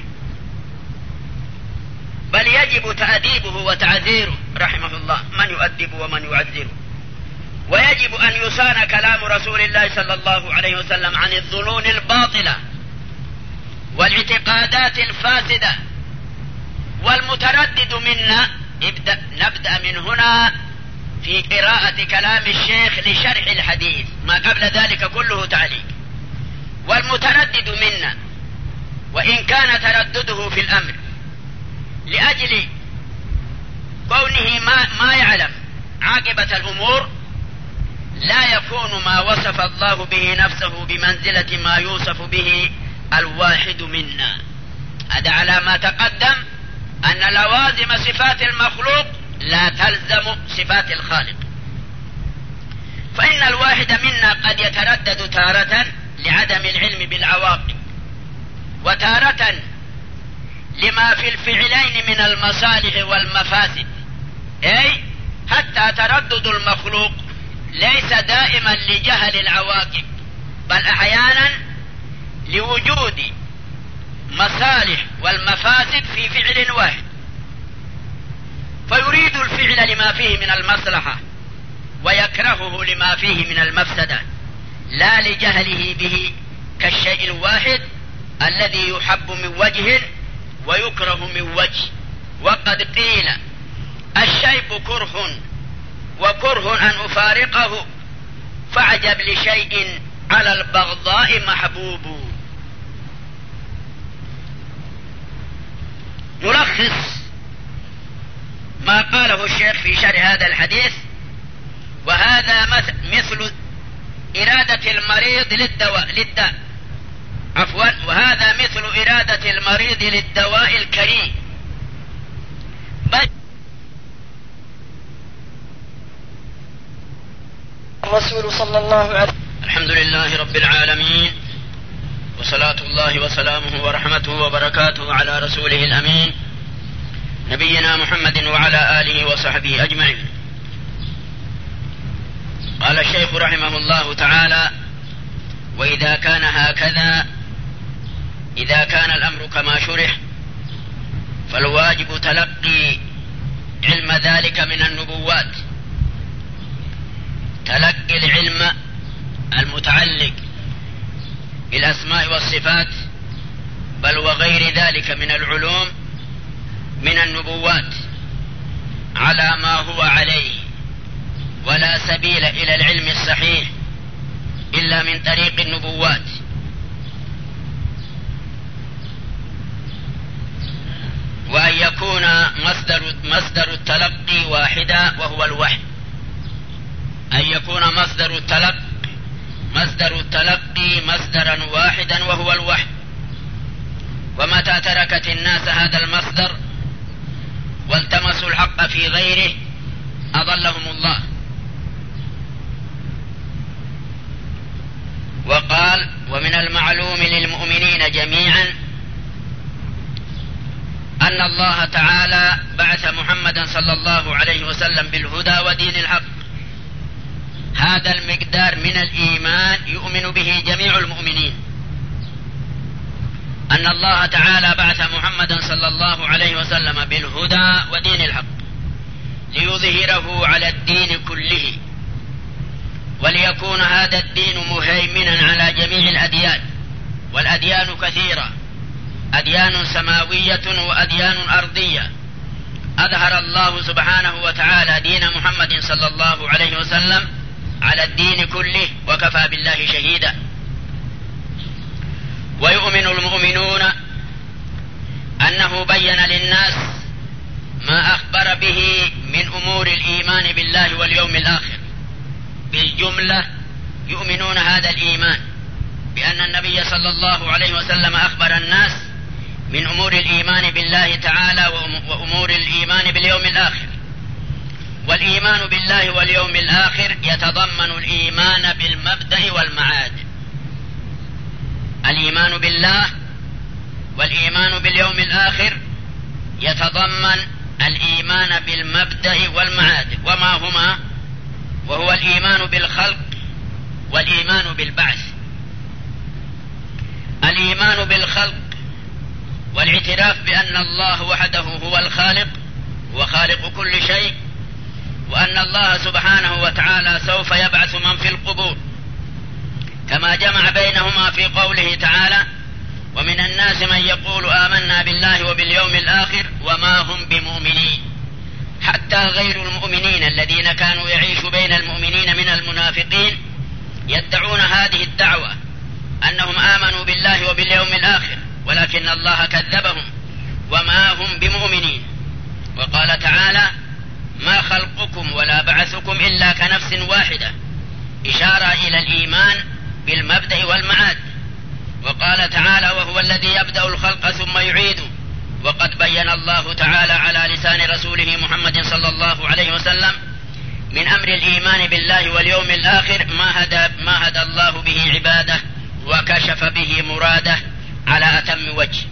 بل يجب تأديبه وتعزيره رحمه الله، من يؤدب ومن يعزره. ويجب أن يصان كلام رسول الله صلى الله عليه وسلم عن الظنون الباطلة والاعتقادات الفاسدة. والمتردد منا نبدأ من هنا في قراءة كلام الشيخ لشرح الحديث، ما قبل ذلك كله تعليق. والمتردد منا وإن كان تردده في الأمر لأجل كونه ما يعلم عاقبة الأمور، لا يكون ما وصف الله به نفسه بمنزلة ما يوصف به الواحد منا. هذا على ما تقدم أن لوازم صفات المخلوق لا تلزم صفات الخالق. فإن الواحد منا قد يتردد تارة لعدم العلم بالعواقب، وتارة لما في الفعلين من المصالح والمفاسد. أي حتى تردد المخلوق ليس دائما لجهل العواقب، بل أحيانا لوجود مصالح والمفاسد في فعل واحد، فيريد الفعل لما فيه من المصلحة ويكرهه لما فيه من المفسدة، لا لجهله به كالشيء الواحد الذي يحب من وجه ويكره من وجه. وقد قيل: الشيب كره وكره أن أفارقه، فعجب لشيء على البغضاء محبوب. نلخص ما قاله الشيخ في شرح هذا الحديث: وهذا مثل إرادة المريض للداء وهذا مثل إرادة المريض للدواء الكريم. الرسول صلى الله عليه وسلم. الحمد لله رب العالمين، وصلاة الله وسلامه ورحمته وبركاته على رسوله الأمين نبينا محمد وعلى آله وصحبه أجمعين. قال الشيخ رحمه الله تعالى: وإذا كان هكذا، إذا كان الأمر كما شرح، فالواجب تلقي علم ذلك من النبوات، تلقي العلم المتعلق بالأسماء والصفات، بل وغير ذلك من العلوم من النبوات على ما هو عليه، ولا سبيل إلى العلم الصحيح إلا من طريق النبوات. وأن يكون مصدر التلقي واحدا وهو الوحي، أن يكون مصدر التلقي مصدرا واحدا وهو الوحي. ومتى تركت الناس هذا المصدر والتمسوا الحق في غيره أضلهم الله. وقال: ومن المعلوم للمؤمنين جميعا أن الله تعالى بعث محمدا صلى الله عليه وسلم بالهدى ودين الحق. هذا المقدار من الإيمان يؤمن به جميع المؤمنين، أن الله تعالى بعث محمدا صلى الله عليه وسلم بالهدى ودين الحق ليظهره على الدين كله، وليكون هذا الدين مهيمنا على جميع الأديان. والأديان كثيرة، أديان سماوية وأديان أرضية. أظهر الله سبحانه وتعالى دين محمد صلى الله عليه وسلم على الدين كله وكفى بالله شهيدا. ويؤمن المؤمنون أنه بين للناس ما أخبر به من أمور الإيمان بالله واليوم الآخر. بالجملة يؤمنون هذا الإيمان بأن النبي صلى الله عليه وسلم أخبر الناس من أمور الإيمان بالله تعالى وأمور الإيمان باليوم الآخر. والإيمان بالله واليوم الآخر يتضمن الإيمان بالمبدأ والمعاد. الإيمان بالله والإيمان باليوم الآخر يتضمن الإيمان بالمبدأ والمعاد. وما هما؟ وهو الإيمان بالخلق والإيمان بالبعث. الإيمان بالخلق والاعتراف بأن الله وحده هو الخالق وخالق كل شيء، وأن الله سبحانه وتعالى سوف يبعث من في القبور، كما جمع بينهما في قوله تعالى: ومن الناس من يقول آمنا بالله وباليوم الآخر وما هم بمؤمنين. حتى غير المؤمنين الذين كانوا يعيشوا بين المؤمنين من المنافقين يدعون هذه الدعوة أنهم آمنوا بالله وباليوم الآخر، ولكن الله كذبهم وما هم بمؤمنين. وقال تعالى: ما خلقكم ولا بعثكم إلا كنفس واحدة، إشارة إلى الإيمان بالمبدأ والمعاد. وقال تعالى: وهو الذي يبدأ الخلق ثم يعيده. وقد بين الله تعالى على لسان رسوله محمد صلى الله عليه وسلم من أمر الإيمان بالله واليوم الآخر ما هدى الله به عباده وكشف به مراده على أتم وجه.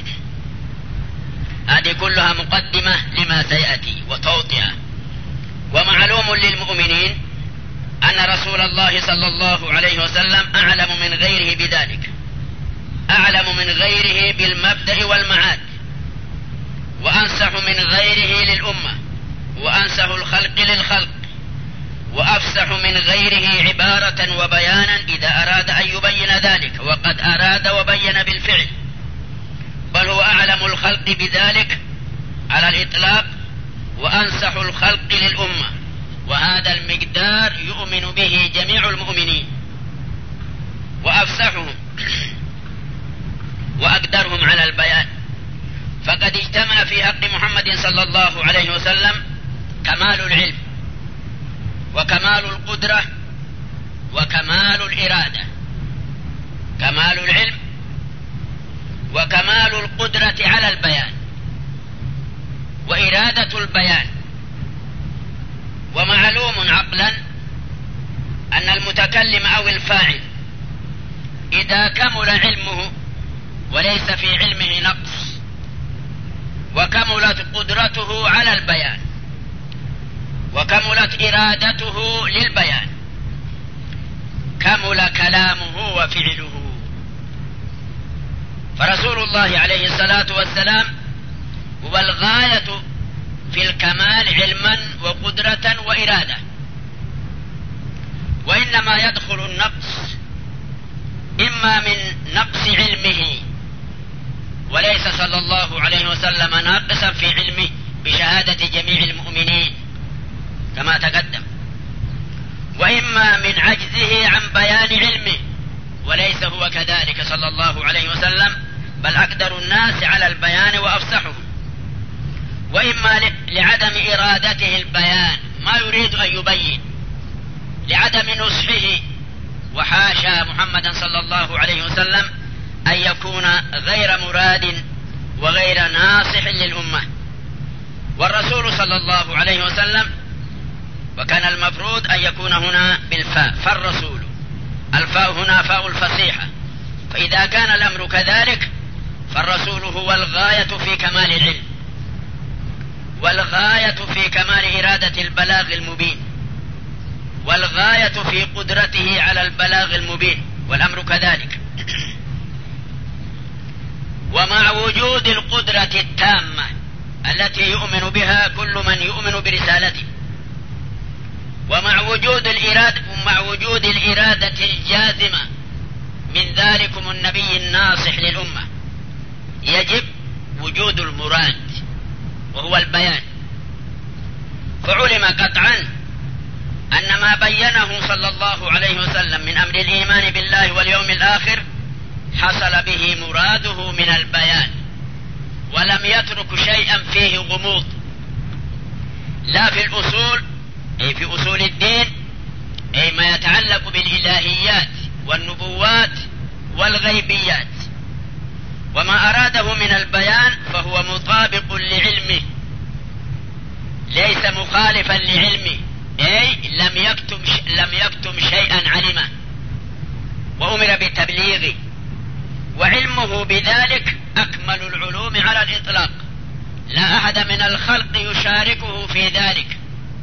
هذه كلها مقدمة لما سيأتي وتوطئة. ومعلوم للمؤمنين أن رسول الله صلى الله عليه وسلم أعلم من غيره بذلك، أعلم من غيره بالمبدأ والمعاد، وأنصح من غيره للأمة، وأنصح الخلق للخلق، وأفسح من غيره عبارة وبيانا إذا أراد أن يبين ذلك، وقد أراد وبين بالفعل. بل هو أعلم الخلق بذلك على الإطلاق، وأنصح الخلق للأمة. وهذا المقدار يؤمن به جميع المؤمنين، وأفسحهم وأقدرهم على البيان. فقد اجتمع في حق محمد صلى الله عليه وسلم كمال العلم وكمال القدرة وكمال الإرادة. كمال العلم وكمال القدرة على البيان وإرادة البيان. ومعلوم عقلا أن المتكلم أو الفاعل إذا كمل علمه وليس في علمه نقص، وكملت قدرته على البيان، وكملت إرادته للبيان، كمل كلامه وفعله. فرسول الله عليه الصلاة والسلام هو الغاية في الكمال علما وقدرة وإرادة. وإنما يدخل النقص إما من نقص علمه، وليس صلى الله عليه وسلم ناقصا في علمه بشهادة جميع المؤمنين كما تقدم، وإما من عجزه عن بيان علمه، وليس هو كذلك صلى الله عليه وسلم، بل أقدر الناس على البيان وأفصحهم. وإما لعدم إرادته البيان، ما يريد أن يبين، لعدم نصحه. وحاشا محمدا صلى الله عليه وسلم أن يكون غير مراد وغير ناصح للأمة. والرسول صلى الله عليه وسلم، وكان المفروض أن يكون هنا بالفاء، فالرسول، الفاء هنا فاء الفصيحة، فإذا كان الأمر كذلك فالرسول هو الغاية في كمال العلم والغاية في كمال إرادة البلاغ المبين والغاية في قدرته على البلاغ المبين، والأمر كذلك. ومع وجود القدرة التامة التي يؤمن بها كل من يؤمن برسالته، ومع وجود الإرادة الجازمة من ذلكم النبي الناصح للأمة، يجب وجود المراد وهو البيان. فعلم قطعا أن ما بينه صلى الله عليه وسلم من أمر الإيمان بالله واليوم الآخر حصل به مراده من البيان، ولم يترك شيئا فيه غموض، لا في الأصول أي في أصول الدين، أي ما يتعلق بالإلهيات والنبوات والغيبيات. وما أراده من البيان فهو مطابق لعلمه، ليس مخالفا لعلمه، أي لم يكتم شيئا علمه وأمر بالتبليغ، وعلمه بذلك أكمل العلوم على الإطلاق، لا أحد من الخلق يشاركه في ذلك.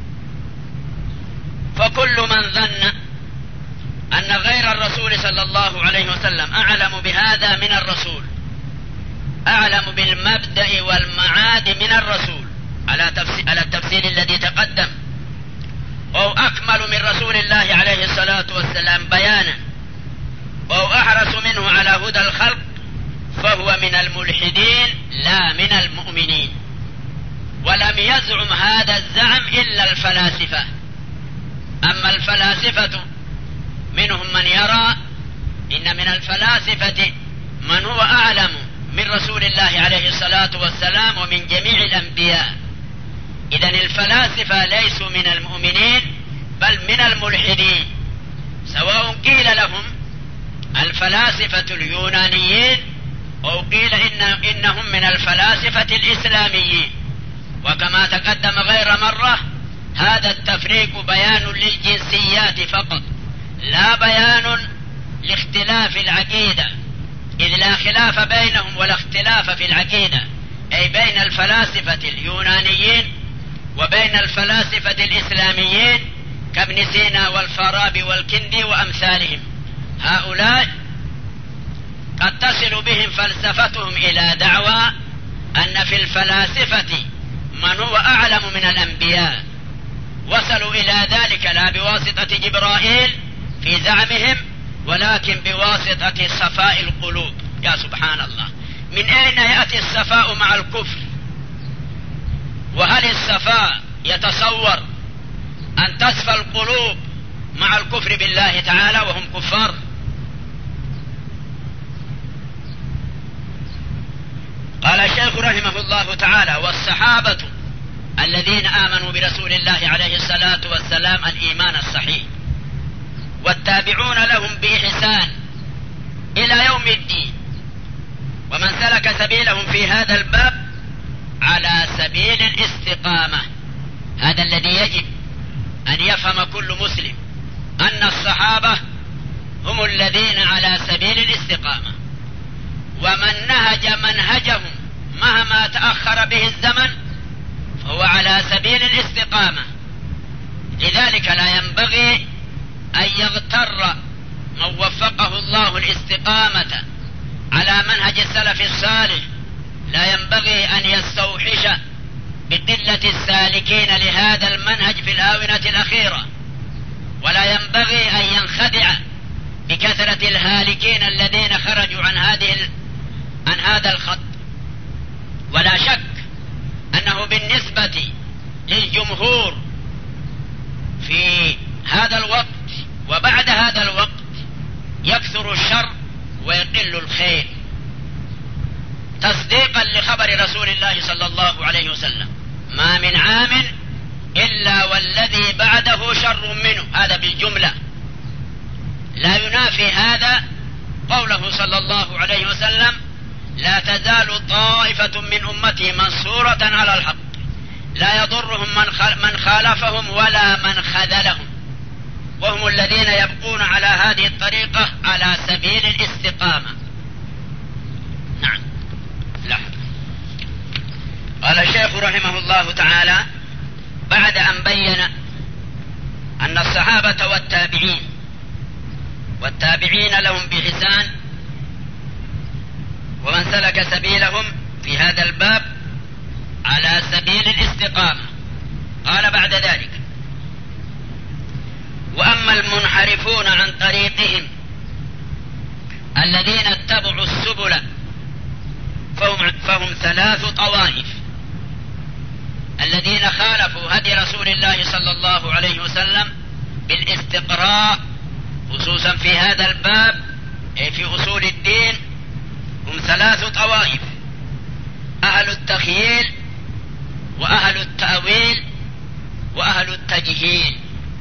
فكل من ظن أن غير الرسول صلى الله عليه وسلم أعلم بهذا من الرسول، أعلم بالمبدأ والمعاد من الرسول على التفسير الذي تقدم، أو أكمل من رسول الله عليه الصلاة والسلام بيانا، أو أحرص منه على هدى الخلق، فهو من الملحدين لا من المؤمنين. ولم يزعم هذا الزعم إلا الفلاسفة. أما الفلاسفة منهم من يرى إن من الفلاسفة من هو أعلم من رسول الله عليه الصلاة والسلام ومن جميع الأنبياء. إذن الفلاسفة ليسوا من المؤمنين بل من الملحدين، سواء قيل لهم الفلاسفة اليونانيين أو قيل إنهم من الفلاسفة الإسلاميين. وكما تقدم غير مرة، هذا التفريق بيان للجنسيات فقط، لا بيان لاختلاف العقيدة، إذ لا خلاف بينهم ولا اختلاف في العقيدة، أي بين الفلاسفة اليونانيين وبين الفلاسفة الإسلاميين كابن سينا والفارابي والكندي وأمثالهم. هؤلاء قد تصل بهم فلسفتهم إلى دعوى أن في الفلاسفة من هو أعلم من الأنبياء. وصلوا إلى ذلك لا بواسطة جبرائيل في زعمهم، ولكن بواسطة صفاء القلوب. يا سبحان الله، من أين يأتي الصفاء مع الكفر؟ وهل الصفاء يتصور أن تصفى القلوب مع الكفر بالله تعالى وهم كفار؟ قال الشيخ رحمه الله تعالى: والصحابة الذين آمنوا برسول الله عليه الصلاة والسلام الإيمان الصحيح، والتابعون لهم بإحسان إلى يوم الدين، ومن سلك سبيلهم في هذا الباب على سبيل الاستقامة. هذا الذي يجب أن يفهم كل مسلم، أن الصحابة هم الذين على سبيل الاستقامة، ومن نهج منهجهم مهما تأخر به الزمن فهو على سبيل الاستقامة. لذلك لا ينبغي أن يغتر من وفقه الله الاستقامة على منهج السلف الصالح، لا ينبغي أن يستوحش بقلة السالكين لهذا المنهج في الآونة الأخيرة، ولا ينبغي أن ينخدع بكثرة الهالكين الذين خرجوا عن هذا الخط. ولا شك أنه بالنسبة للجمهور في هذا الوقت وبعد هذا الوقت يكثر الشر ويقل الخير، تصديقا لخبر رسول الله صلى الله عليه وسلم: ما من عام إلا والذي بعده شر منه. هذا بالجملة، لا ينافي هذا قوله صلى الله عليه وسلم: لا تزال طائفة من أمتي منصورة على الحق لا يضرهم من خالفهم ولا من خذلهم، وهم الذين يبقون على هذه الطريقة على سبيل الاستقامة. نعم. لا. قال الشيخ رحمه الله تعالى بعد أن بين أن الصحابة والتابعين لهم بإحسان ومن سلك سبيلهم في هذا الباب على سبيل الاستقامة، قال بعد ذلك: وأما المنحرفون عن طريقهم الذين اتبعوا السبل فهم 3 طوائف: الذين خالفوا هدي رسول الله صلى الله عليه وسلم بالاستقراء خصوصا في هذا الباب في أصول الدين، هم 3 طوائف: أهل التخييل وأهل التأويل وأهل التجهيل.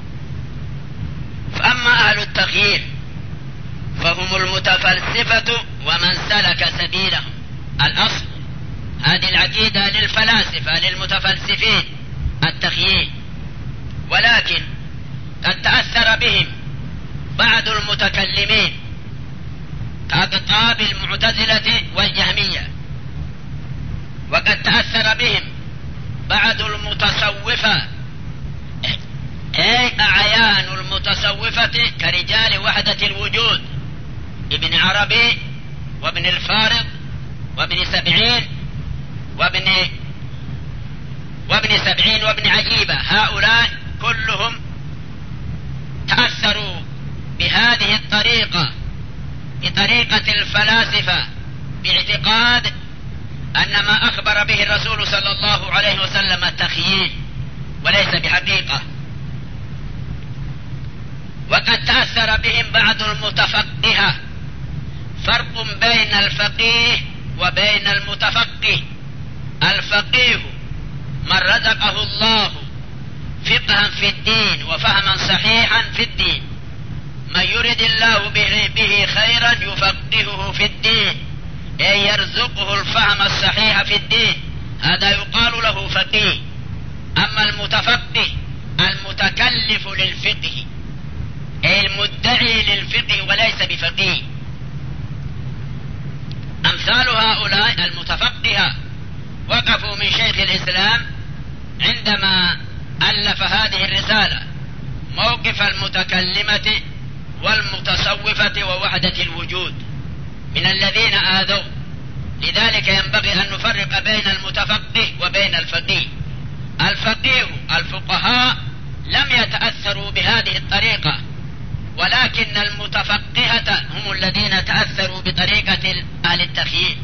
فأما أهل التخييل فهم المتفلسفة ومن سلك سبيلهم. الأصل هذه العقيدة للفلاسفة للمتفلسفين التخييل، ولكن قد تأثر بهم بعض المتكلمين كأقطاب المعتزلة والجهمية، وقد تأثر بهم بعض المتصوفة أي أعيان المتصوفة كرجال وحدة الوجود ابن عربي وابن الفارض وابن سبعين وابن عجيبة. هؤلاء كلهم تأثروا بهذه الطريقة بطريقة الفلاسفة باعتقاد أن ما أخبر به الرسول صلى الله عليه وسلم تخييل وليس بحقيقة. وقد تأثر بهم بعض المتفقهة. فرق بين الفقيه وبين المتفقه: الفقيه من رزقه الله فقها في الدين وفهما صحيحا في الدين، من يرد الله به خيرا يفقهه في الدين أي يرزقه الفهم الصحيح في الدين، هذا يقال له فقيه. أما المتفقه المتكلف للفقه أي المدعي للفقه وليس بفقيه. أمثال هؤلاء المتفقهة وقفوا من شيخ الإسلام عندما ألف هذه الرسالة موقف المتكلمة والمتصوفة ووحدة الوجود من الذين آذوا. لذلك ينبغي أن نفرق بين المتفقه وبين الفقيه. الفقهاء لم يتأثروا بهذه الطريقة، ولكن المتفقهة هم الذين تأثروا بطريقة أهل التخييل.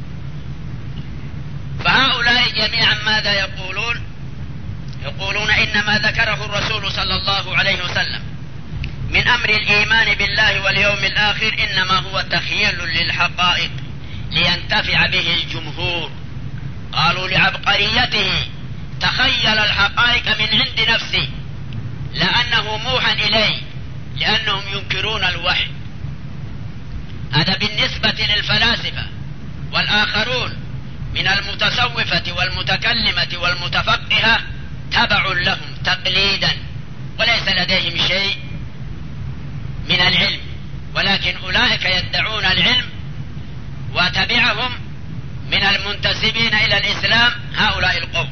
فهؤلاء جميعا ماذا يقولون؟ يقولون إنما ذكره الرسول صلى الله عليه وسلم من أمر الإيمان بالله واليوم الآخر إنما هو تخييل للحقائق لينتفع به الجمهور. قالوا لعبقريته تخيل الحقائق من عند نفسه لأنه موحى إليه، لأنهم ينكرون الوحي. هذا بالنسبة للفلاسفة. والآخرون من المتصوفة والمتكلمة والمتفقهة تبع لهم تقليدا وليس لديهم شيء من العلم، ولكن أولئك يدعون العلم وتبعهم من المنتسبين إلى الإسلام هؤلاء القوم.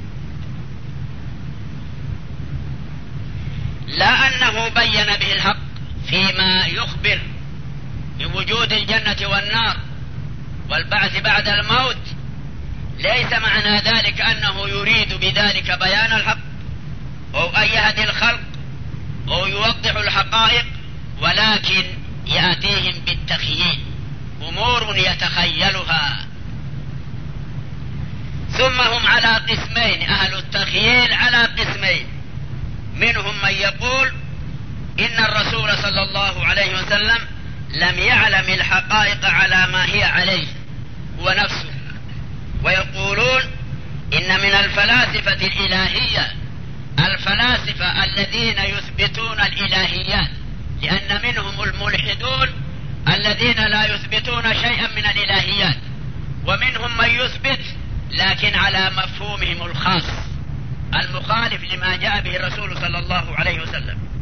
لا أنه بين به الحق فيما يخبر بوجود الجنة والنار والبعث بعد الموت، ليس معنى ذلك أنه يريد بذلك بيان الحق أو أن يهدي الخلق أو يوضح الحقائق، ولكن يأتيهم بالتخييل، أمور يتخيلها. ثم هم على قسمين، أهل التخييل على قسمين: منهم من يقول إن الرسول صلى الله عليه وسلم لم يعلم الحقائق على ما هي عليه هو نفسه، ويقولون إن من الفلاسفة الإلهية الفلاسفة الذين يثبتون الإلهيات، لأن منهم الملحدون الذين لا يثبتون شيئا من الإلهيات، ومنهم من يثبت لكن على مفهومهم الخاص المخالف لما جاء به الرسول صلى الله عليه وسلم.